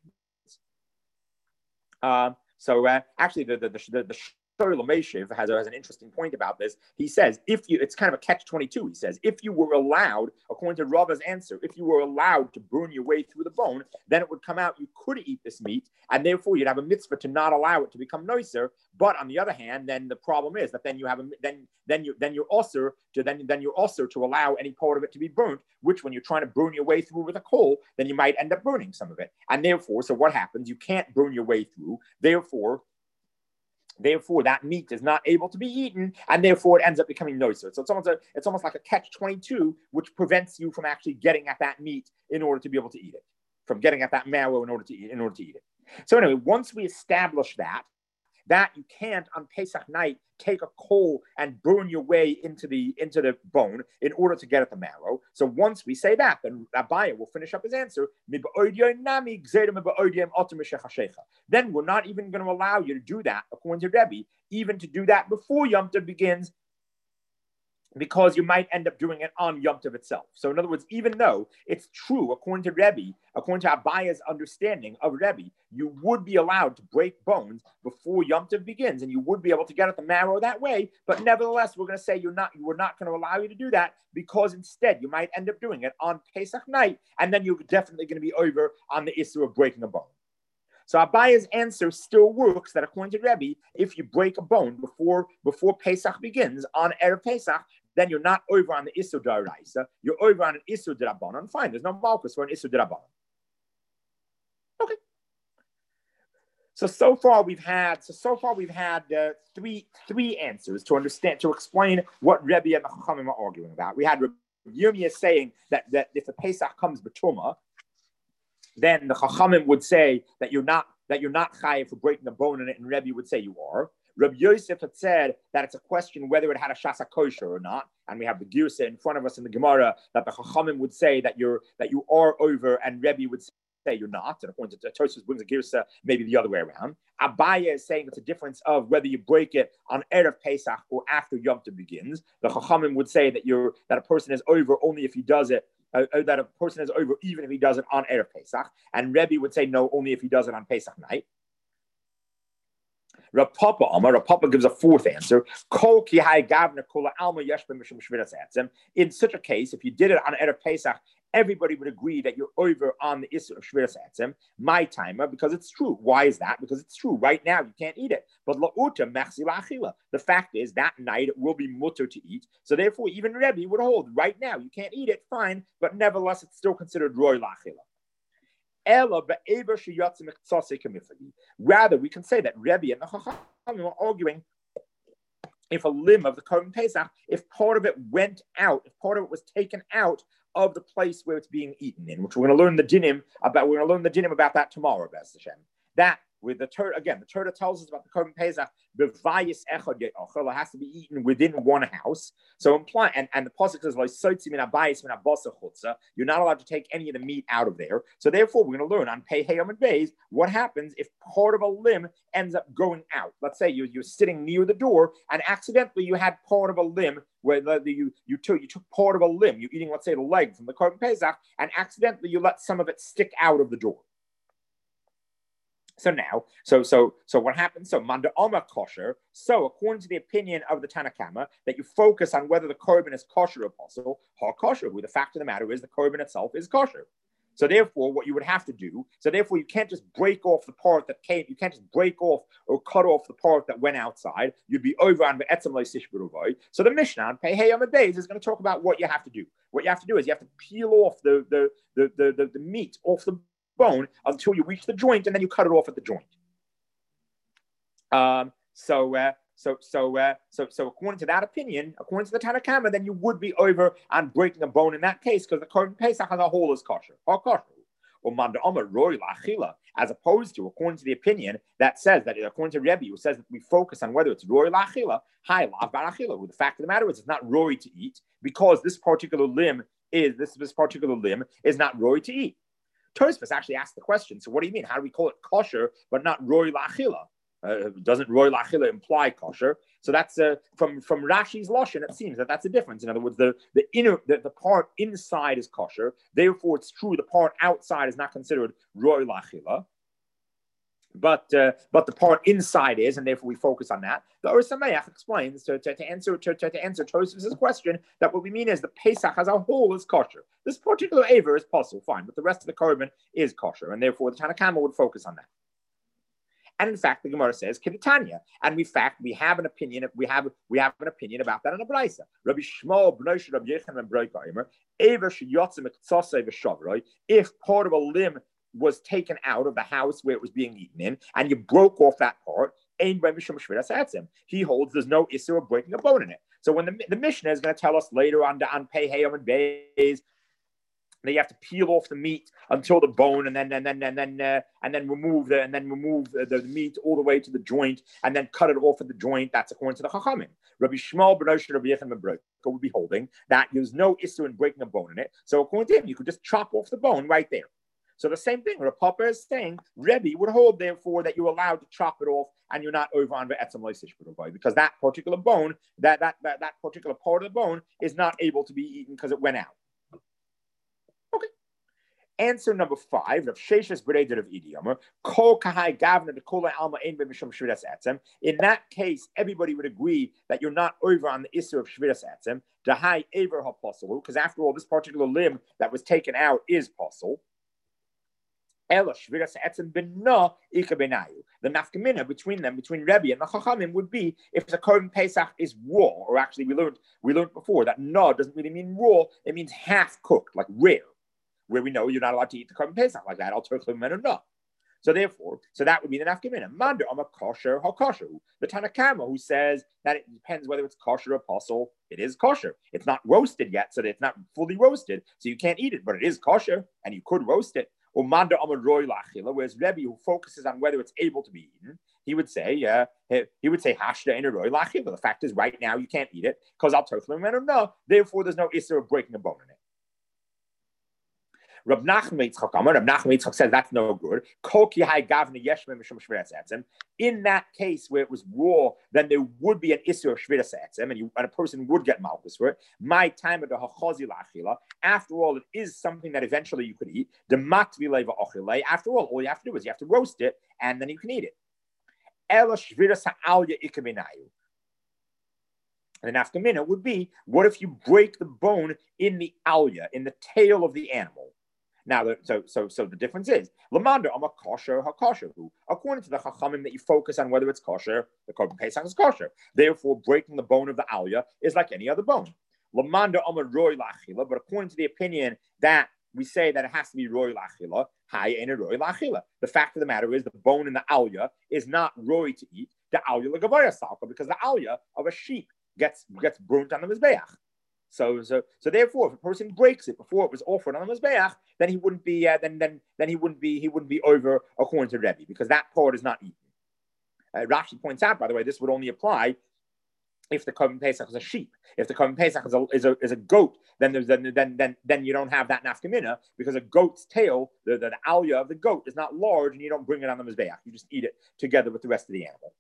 Uh, so uh, actually, the the the, the, the Meshiv has, has an interesting point about this. He says, if you, it's kind of a catch twenty-two. He says, if you were allowed, according to Rava's answer, if you were allowed to burn your way through the bone, then it would come out you could eat this meat, and therefore you'd have a mitzvah to not allow it to become noiser. But on the other hand, then the problem is that then you have a then then you then you're also to then then you're also to allow any part of it to be burnt, which when you're trying to burn your way through with a coal, then you might end up burning some of it. And therefore, so what happens? You can't burn your way through. Therefore. Therefore, that meat is not able to be eaten, and therefore it ends up becoming noiser. So it's almost a, it's almost like a catch twenty-two, which prevents you from actually getting at that meat in order to be able to eat it, from getting at that marrow in order to eat in order to eat it. So anyway, once we establish that, that you can't on Pesach night take a coal and burn your way into the into the bone in order to get at the marrow. So once we say that, then Abaya will finish up his answer. Then we're not even going to allow you to do that, according to Rebbe, even to do that before Yom Tov begins, because you might end up doing it on Yom Tov itself. So in other words, even though it's true, according to Rebbe, according to Abaya's understanding of Rebbe, you would be allowed to break bones before Yom Tov begins, and you would be able to get at the marrow that way, but nevertheless, we're going to say you're not, we're not going to allow you to do that, because instead you might end up doing it on Pesach night, and then you're definitely going to be over on the issue of breaking a bone. So Abaya's answer still works that according to Rebbe, if you break a bone before, before Pesach begins on Erev Pesach, then you're not over on the Issur D'Oraisa, you're over on an Issur D'Rabbanan. Fine, there's no malchus for an Issur D'Rabbanan. Okay. So so far we've had so so far we've had uh, three three answers to understand to explain what Rebbe and the Chachamim are arguing about. We had Rebbe Yirmiyah saying that that if the Pesach comes b'tumah, then the Chachamim would say that you're not that you're not chayiv for breaking a bone in it, and Rebbe would say you are. Rabbi Yosef had said that it's a question whether it had a shasa kosher or not, and we have the girsa in front of us in the Gemara that the Chachamim would say that you're that you are over, and Rebbe would say you're not. And according to Tosfos brings a girsa maybe the other way around. Abaya is saying it's a difference of whether you break it on Erev Pesach or after Yom Tov begins. The Chachamim would say that you're that a person is over only if he does it. Uh, that a person is over even if he does it on Erev Pesach, and Rebbe would say no, only if he does it on Pesach night. Rav Papa Amar, Rav Papa gives a fourth answer. In such a case, if you did it on Erev Pesach everybody would agree that you're over on the Isser of Shviras Etzem, my timer, because it's true. Why is that? Because it's true. Right now, you can't eat it. But La'uta Mechzi La'achila. The fact is, that night it will be mutter to eat. So therefore, even Rebbe would hold, right now, you can't eat it, fine, but nevertheless, it's still considered Roy La'achila. Rather, we can say that Rebbe and the Chachamim are arguing if a limb of the Korban Pesach, if part of it went out, if part of it was taken out of the place where it's being eaten in, which we're going to learn the dinim about. We're going to learn the dinim about that tomorrow, B'ez Hashem. That with the Torah again, the Torah tells us about the Korban Pesach. B'vayis echad ye'ochel, it has to be eaten within one house. So imply and, and the pasuk says like soitzi min habayis min habasa chutza. You're not allowed to take any of the meat out of there. So therefore, we're going to learn on Pei Hey Amud Beis what happens if part of a limb ends up going out. Let's say you you're sitting near the door and accidentally you had part of a limb where the, the, you you took you took part of a limb. You're eating, let's say, the leg from the Korban Pesach, and accidentally you let some of it stick out of the door. So now, so so so what happens? So Manda Oma kosher. So according to the opinion of the Tanakama, that you focus on whether the korban is kosher or possible, ha kosher. The fact of the matter is the korban itself is kosher. So therefore, what you would have to do, so therefore you can't just break off the part that came, you can't just break off or cut off the part that went outside. You'd be over on the etzem leisish b'ruvai. So the Mishnah on Pei Hey Amud Beis is going to talk about what you have to do. What you have to do is you have to peel off the the the the, the, the meat off the bone until you reach the joint, and then you cut it off at the joint. Um, so, uh, so, so, uh, so, so, according to that opinion, according to the Tanakama, then you would be over on breaking a bone in that case, because the Korban Pesach as a whole is kosher, or kosher, or manda omer roy la'achila, as opposed to according to the opinion that says that according to Rebbe, who says that we focus on whether it's roy la'achila, high lav barachila. Well, the fact of the matter is, it's not roy to eat because this particular limb is this this particular limb is not roy to eat. Tosfos actually asked the question, so what do you mean? How do we call it kosher, but not roy la'achila? Uh, doesn't roy la'achila imply kosher? So that's uh, from, from Rashi's Lashon, it seems that that's a difference. In other words, the, the inner the, the part inside is kosher. Therefore, it's true the part outside is not considered roy la'achila. But uh, but the part inside is, and therefore we focus on that. The Or Sameach explains to, to, to answer to, to, to answer Tosfos' question that what we mean is the Pesach as a whole is kosher. This particular aver is possible, fine, but the rest of the korban is kosher, and therefore the Tanakama would focus on that. And in fact, the Gemara says Keditanya, and in fact we have an opinion. We have we have an opinion about that in a brayso. Rabbi Shmuel b'nei Rabbi Yochanan ben Broika aver sheyotzim etzasei v'shavroi. If part of a limb was taken out of the house where it was being eaten in, and you broke off that part, he holds there's no issue of breaking a bone in it. So when the, the Mishnah is going to tell us later on on Pei Hey Amud Beis that you have to peel off the meat until the bone, and then and then and then uh, and then remove the and then remove the, the meat all the way to the joint, and then cut it off at the joint. That's according to the Chachamim. Rabbi Shmuel ben Rabbi Yochanan ben Broika would be holding that there's no issue in breaking a bone in it. So according to him, you could just chop off the bone right there. So the same thing, Rav Papa is saying, Rebbe would hold, therefore, that you're allowed to chop it off and you're not over on the etzem leisish b'ruvai, because that particular bone, that, that that that particular part of the bone is not able to be eaten because it went out. Okay. Answer number five, Rav Sheshes Bereded of Idiyama, Kol Kahai Gavna Dekola Alma Ein B'Mishum Shviras Etzem. In that case, everybody would agree that you're not over on the issue of Shviras Etzem, Dahai Ever HaPosel, because after all, this particular limb that was taken out is posel. The nafkamina between them, between Rebbe and the Chachamim, would be if the Korban Pesach is raw, or actually we learned we learned before that no doesn't really mean raw; it means half cooked, like rare, where we know you're not allowed to eat the Korban Pesach like that. I'll tell you no. So therefore, so that would be the nafkamina. Manda on a kosher ha kosher. The Tanakama who says that it depends whether it's kosher or apostle. It is kosher. It's not roasted yet, so that it's not fully roasted, so you can't eat it, but it is kosher, and you could roast it. Or manda amar roy la'achila, whereas Rebbe, who focuses on whether it's able to be eaten, he would say, uh, he, he would say hashda in a roy la'achila. The fact is, right now you can't eat it because I'll tell you no. Therefore, there's no issue of breaking a bone in it. Rab Nachman Yitzchak Amar, Rab Nachman Yitzchak says that's no good. In that case where it was raw, then there would be an issue of shviras etzem, and, you, and a person would get malchus for it. My time of the hachazi la'achila. After all, it is something that eventually you could eat. The matvi leva ochilei. After all, all you have to do is you have to roast it, and then you can eat it. Ela shviras ha'alya ikaminayu. the nafkamina would be, what if you break the bone in the alia, in the tail of the animal? Now, so so so the difference is lamanda am a kosher hakosher. Who, according to the chachamim, that you focus on whether it's kosher, the korban pesach is kosher. Therefore, breaking the bone of the alia is like any other bone. Lamanda am a roy lachila, but according to the opinion that we say that it has to be roy lachila, hay ain't a roy lachila. The fact of the matter is the bone in the alia is not roy to eat. The alia legavaya salka, because the alia of a sheep gets gets burnt on the mizbeach. So, so, so therefore, if a person breaks it before it was offered on the mizbeach, then he wouldn't be, uh, then, then, then he wouldn't be, he wouldn't be over according to Rebbe, because that part is not eaten. Uh, Rashi points out, by the way, this would only apply if the korban pesach is a sheep. If the korban pesach is a, is a is a goat, then there's then then then then you don't have that nafkamina, because a goat's tail, the, the, the alia of the goat, is not large, and you don't bring it on the mizbeach. You just eat it together with the rest of the animal.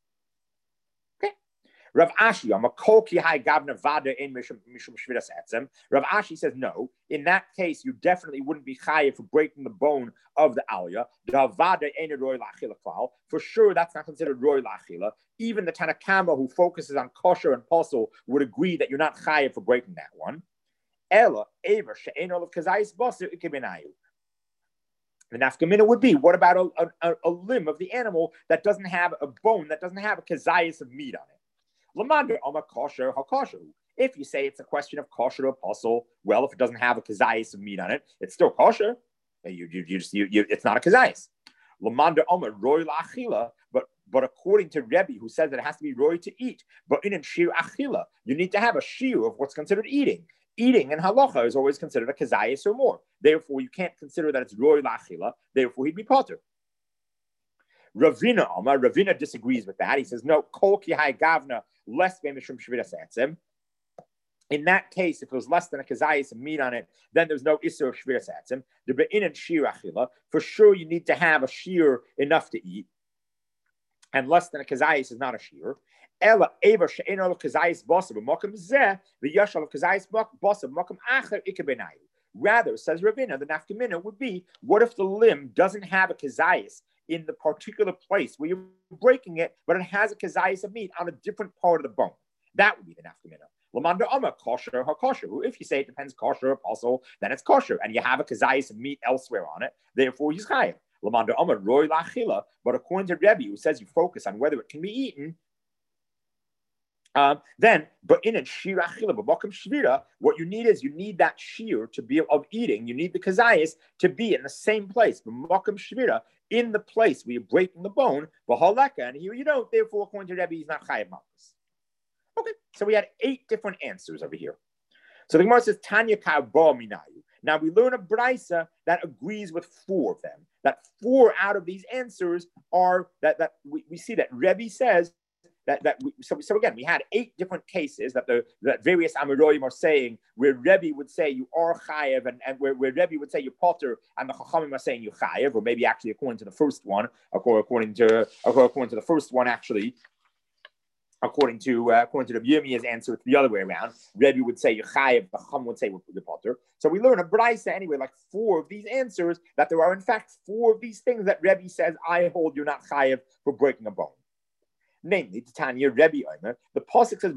Rav Ashi, I'm a kolki high gavna vada in mishum shviras etzem. Rav Ashi says no. In that case, you definitely wouldn't be chayiv for breaking the bone of the alia. The vada ain't a roy lachila klal. For sure, that's not considered roy lachila. Even the Tanakama, who focuses on kosher and posel, would agree that you're not chayiv for breaking that one. Ella ever she'enol of kazayis baser ikebenayu. The nafkamina would be, what about a, a, a limb of the animal that doesn't have a bone, that doesn't have a kazayis of meat on it? Lamander ama kosher hakosher. If you say it's a question of kosher or posel, well, if it doesn't have a kazayis of meat on it, it's still kosher. You, you, you just, you, you, it's not a kazayis. Lamander ama roy la'achila, but but according to Rebbe, who says that it has to be roy to eat, but in shir achila, you need to have a shir of what's considered eating. Eating in halacha is always considered a kazayis or more. Therefore, you can't consider that it's roy la'achila. Therefore, he'd be potter. Ravina Omar, Ravina disagrees with that. He says, no, kol ki hai gavna less mishum shviras etzem. In that case, if it was less than a kazayis of meat on it, then there's no issur of shviras etzem. The be'in and shir achila, for sure you need to have a shir enough to eat, and less than a kazayis is not a shir. Ela ever she'enol kazayis basa b'makom zeh the yashal of kazayis basa b'makom acher ikebenayu. Rather, says Ravina, the nafkamina would be, what if the limb doesn't have a kazayis in the particular place where you're breaking it, but it has a kazayis of meat on a different part of the bone? That would be the nafkamina. Lamanda amma kosher hakosher. If you say it depends kosher or posel, then it's kosher, and you have a kazayis of meat elsewhere on it. Therefore, he's chayav. Lamanda amma roy lachila. But according to Rebbe, who says you focus on whether it can be eaten, Um, then, but in a shir achila, b'makom shvira, what you need is you need that shir to be of eating. You need the kazayis to be in the same place, b'makom shvira, in the place where you're breaking the bone, b'haleka, and here you don't. Therefore, according to Rebbe, he's not chayav malchus. Okay, so we had eight different answers over here. So the Gemara says Tanya ka'ba minayu. Now we learn a brisa that agrees with four of them. That four out of these answers are that that we, we see that Rebbe says. That that we, so so again we had eight different cases that the that various Amoraim are saying where Rebbe would say you are chayev and, and where, where Rebbe would say you potter and the Chachamim are saying you chayev, or maybe actually according to the first one according to according to the first one actually according to uh, according to the Yirmiyah's answer it's the other way around. Rebbe would say you chayev, the Chacham would say you potter. So we learn a brisa anyway like four of these answers that there are in fact four of these things that Rebbe says I hold you're not chayev for breaking a bone. Namely, the Tanya Rebbe Omer, the pasuk says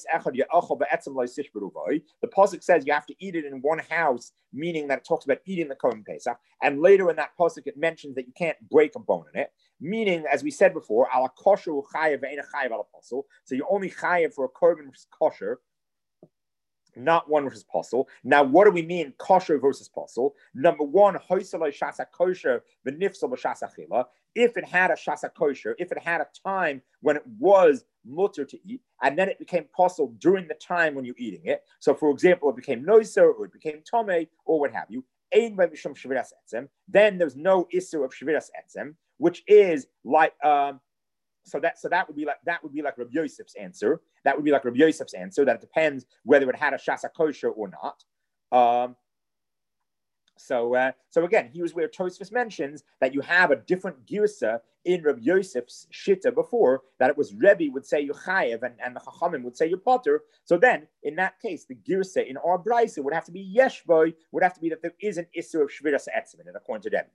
the pasuk says you have to eat it in one house, meaning that it talks about eating the korban pesach. And later in that pasuk, it mentions that you can't break a bone in it. Meaning, as we said before, ala kosher chayev ve'ena chayev ala pasuk. So you only chayev for a korban which is kosher, not one which is posel. Now, what do we mean kosher versus posel? Number one, hoisaloi shasa kosher v'nifsal b'shasa chila. If it had a shasa kosher, if it had a time when it was mutter to eat, and then it became posel during the time when you're eating it. So, for example, it became noiser, or it became tomei, or what have you. Ein by mishum shviras etzem. Then there's no issue of shviras etzem, which is like um. So that so that would be like that would be like Rabbi Yosef's answer. That would be like Rabbi Yosef's answer. That it depends whether it had a shasa kosher or not. Um, so uh, so again, here's where Tosfos mentions that you have a different girsa in Rabbi Yosef's shitta before that it was Rebbe would say you chayev and, and the Chachamim would say you potter. So then in that case, the girsa in our brisa would have to be yeshboy, would have to be that there is an issue of shviras etzem in it according to them.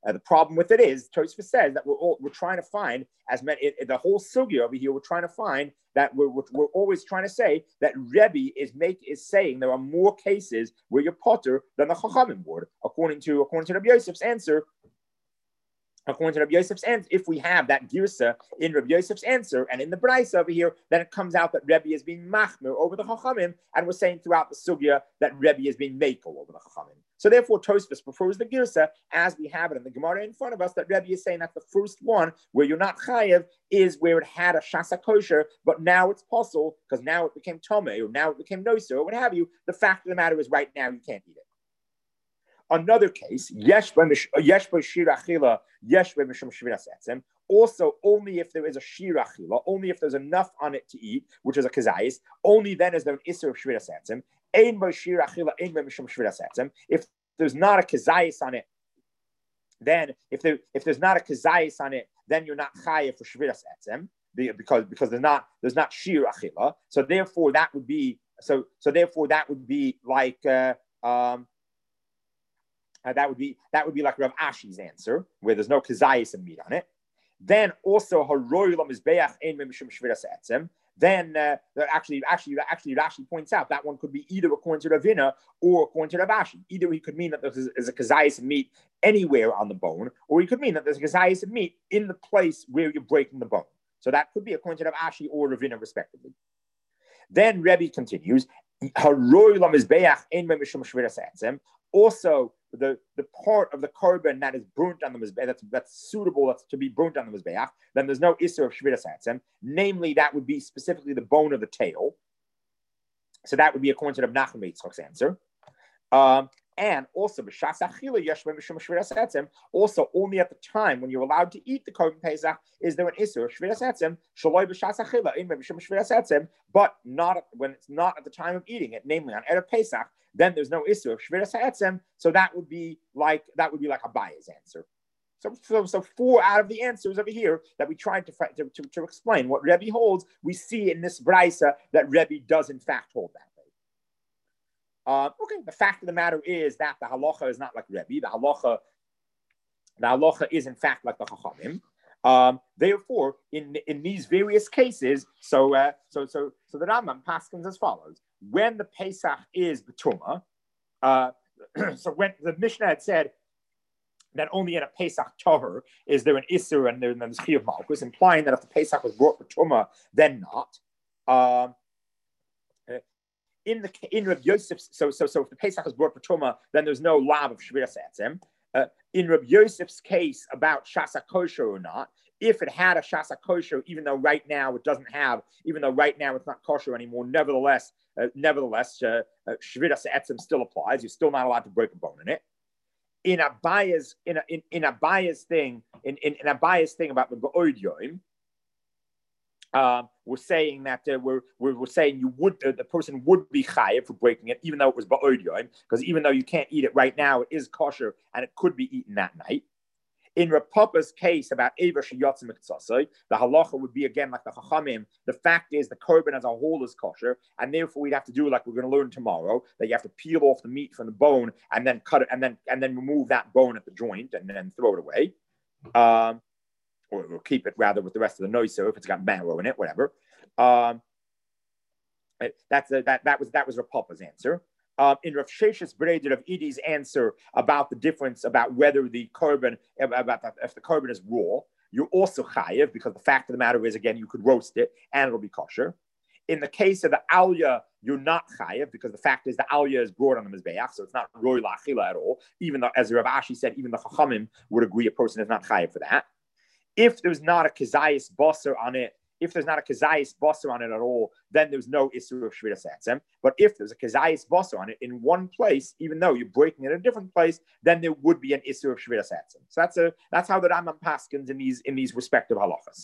Uh, the problem with it is, Tosfos says that we're all, we're trying to find as many, it, it, the whole sugya over here, we're trying to find that we're, we're, we're always trying to say that Rebbe is make is saying there are more cases where you're potter than the Chachamim would, according to according to Rabbi Yosef's answer. According to Rabbi Yosef's answer, if we have that girsa in Rabbi Yosef's answer and in the Braisa over here, then it comes out that Rebbe is being machmir over the Chachamim, and we're saying throughout the sugya that Rebbe is being mekel over the Chachamim. So therefore, Tosfos prefers the girsa as we have it in the Gemara in front of us, that Rebbe is saying that the first one where you're not chayev is where it had a shasa kosher, but now it's possible because now it became tomei or now it became noser or what have you. The fact of the matter is, right now you can't eat it. Another case, yesh by shir achila, yesh by mishum shviras etzem. Also, only if there is a shir achila, only if there's enough on it to eat, which is a kazayis, only then is there an isser of shviras etzem. Ein by shir achila, ein by mishum shviras etzem. If there's not a kazayis on it, then if there if there's not a kazayis on it, then you're not chayev for shviras etzem because because there's not there's not shir achila. So therefore, that would be so so therefore that would be like. Uh, um, Uh, that would be that would be like Rav Ashi's answer, where there's no kazayis and meat on it. Then also haroylam is beach ein mishum shviras etzem. Then uh, actually, actually, actually, Rashi points out that one could be either according to Ravina or according to Rav Ashi. Either he could mean that there's a kazayis and meat anywhere on the bone, or he could mean that there's a kazayis and meat in the place where you're breaking the bone. So that could be according to Rav Ashi or Ravina, respectively. Then Rebbe continues, haroylam is beach ein mishum shviras etzem. Also, the, the part of the korban that is burnt on the mizbeach, that's, that's suitable that's to be burnt on the mizbeach, then there's no isser of shviras etzem. Namely, that would be specifically the bone of the tail. So that would be according to the Nachum Yitzchak's answer. Um, and also, b'shas achila yesh mishum shviras etzem. Also, only at the time when you're allowed to eat the korban pesach is there an isser of shviras etzem. Shaloi b'shas achila in mishum shviras etzem, but not when it's not at the time of eating it, namely on erev pesach. Then there's no issue of shviras ha'etzem, so that would be like that would be like Abaye's answer. So, so, so four out of the answers over here that we tried to, to, to, to explain what Rebbe holds, we see in this Braisa that Rebbe does in fact hold that way. Uh, okay, the fact of the matter is that the halacha is not like Rebbe. The halacha, the halacha is in fact like the Chachamim. Um, therefore, in in these various cases, so uh, so so so the Rambam paskins as follows. When the Pesach is B'tumah, uh, so when the Mishnah had said that only in a Pesach Tahor is there an Isser and there, and there's Chiyuv Malkus, implying that if the Pesach was brought B'tumah, then not. Um, in the in Rav Yosef's, so so so if the Pesach is brought B'tumah, then there's no lav of Shviras Etzem. Uh, in Rav Yosef's case about Shasa Kosher or not, if it had a Shasa Kosher, even though right now it doesn't have, even though right now it's not kosher anymore, nevertheless, uh, nevertheless, uh, uh, Shviras Etzem still applies. You're still not allowed to break a bone in it. In Abaya's in a, in, in Abaya's thing, in, in, in Abaya's thing about the Ba'od Yom, um, we're saying that uh, we're, we're we're saying you would uh, the person would be chayev for breaking it, even though it was Ba'od Yom, because even though you can't eat it right now, it is kosher and it could be eaten that night. In Rav Papa's case about Eiver Sheyotzim Mitzasai, the halacha would be again like the Chachamim. The fact is the korban as a whole is kosher, and therefore we'd have to do like we're going to learn tomorrow, that you have to peel off the meat from the bone and then cut it and then and then remove that bone at the joint and then throw it away, um, or we'll keep it rather with the rest of the noiser if it's got marrow in it, whatever. Um, that's a, that that was that was Rav Papa's answer. Um, in Rav Sheshes Breder of Idi's answer about the difference about whether the korban, about the, if the korban is raw, you're also chayev because the fact of the matter is, again, you could roast it and it'll be kosher. In the case of the alya, you're not chayev because the fact is the alya is brought on the mizbeach, so it's not roy la'achila at all. Even though, as Rav Ashi said, even the chachamim would agree a person is not chayev for that. If there's not a kazayis basar on it, if there's not a kazayis basar on it at all, then there's no issue of shviras etzem. But if there's a kazayis basar on it in one place, even though you're breaking it in a different place, then there would be an issue of shviras etzem. So that's a that's how the Rambam paskins in these in these respective halachas.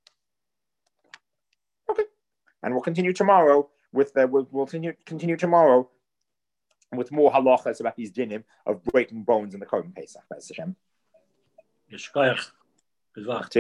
Okay, and we'll continue tomorrow with uh, we'll, we'll continue continue tomorrow with more halachas about these dinim of breaking bones in the korban pesach. Hashem.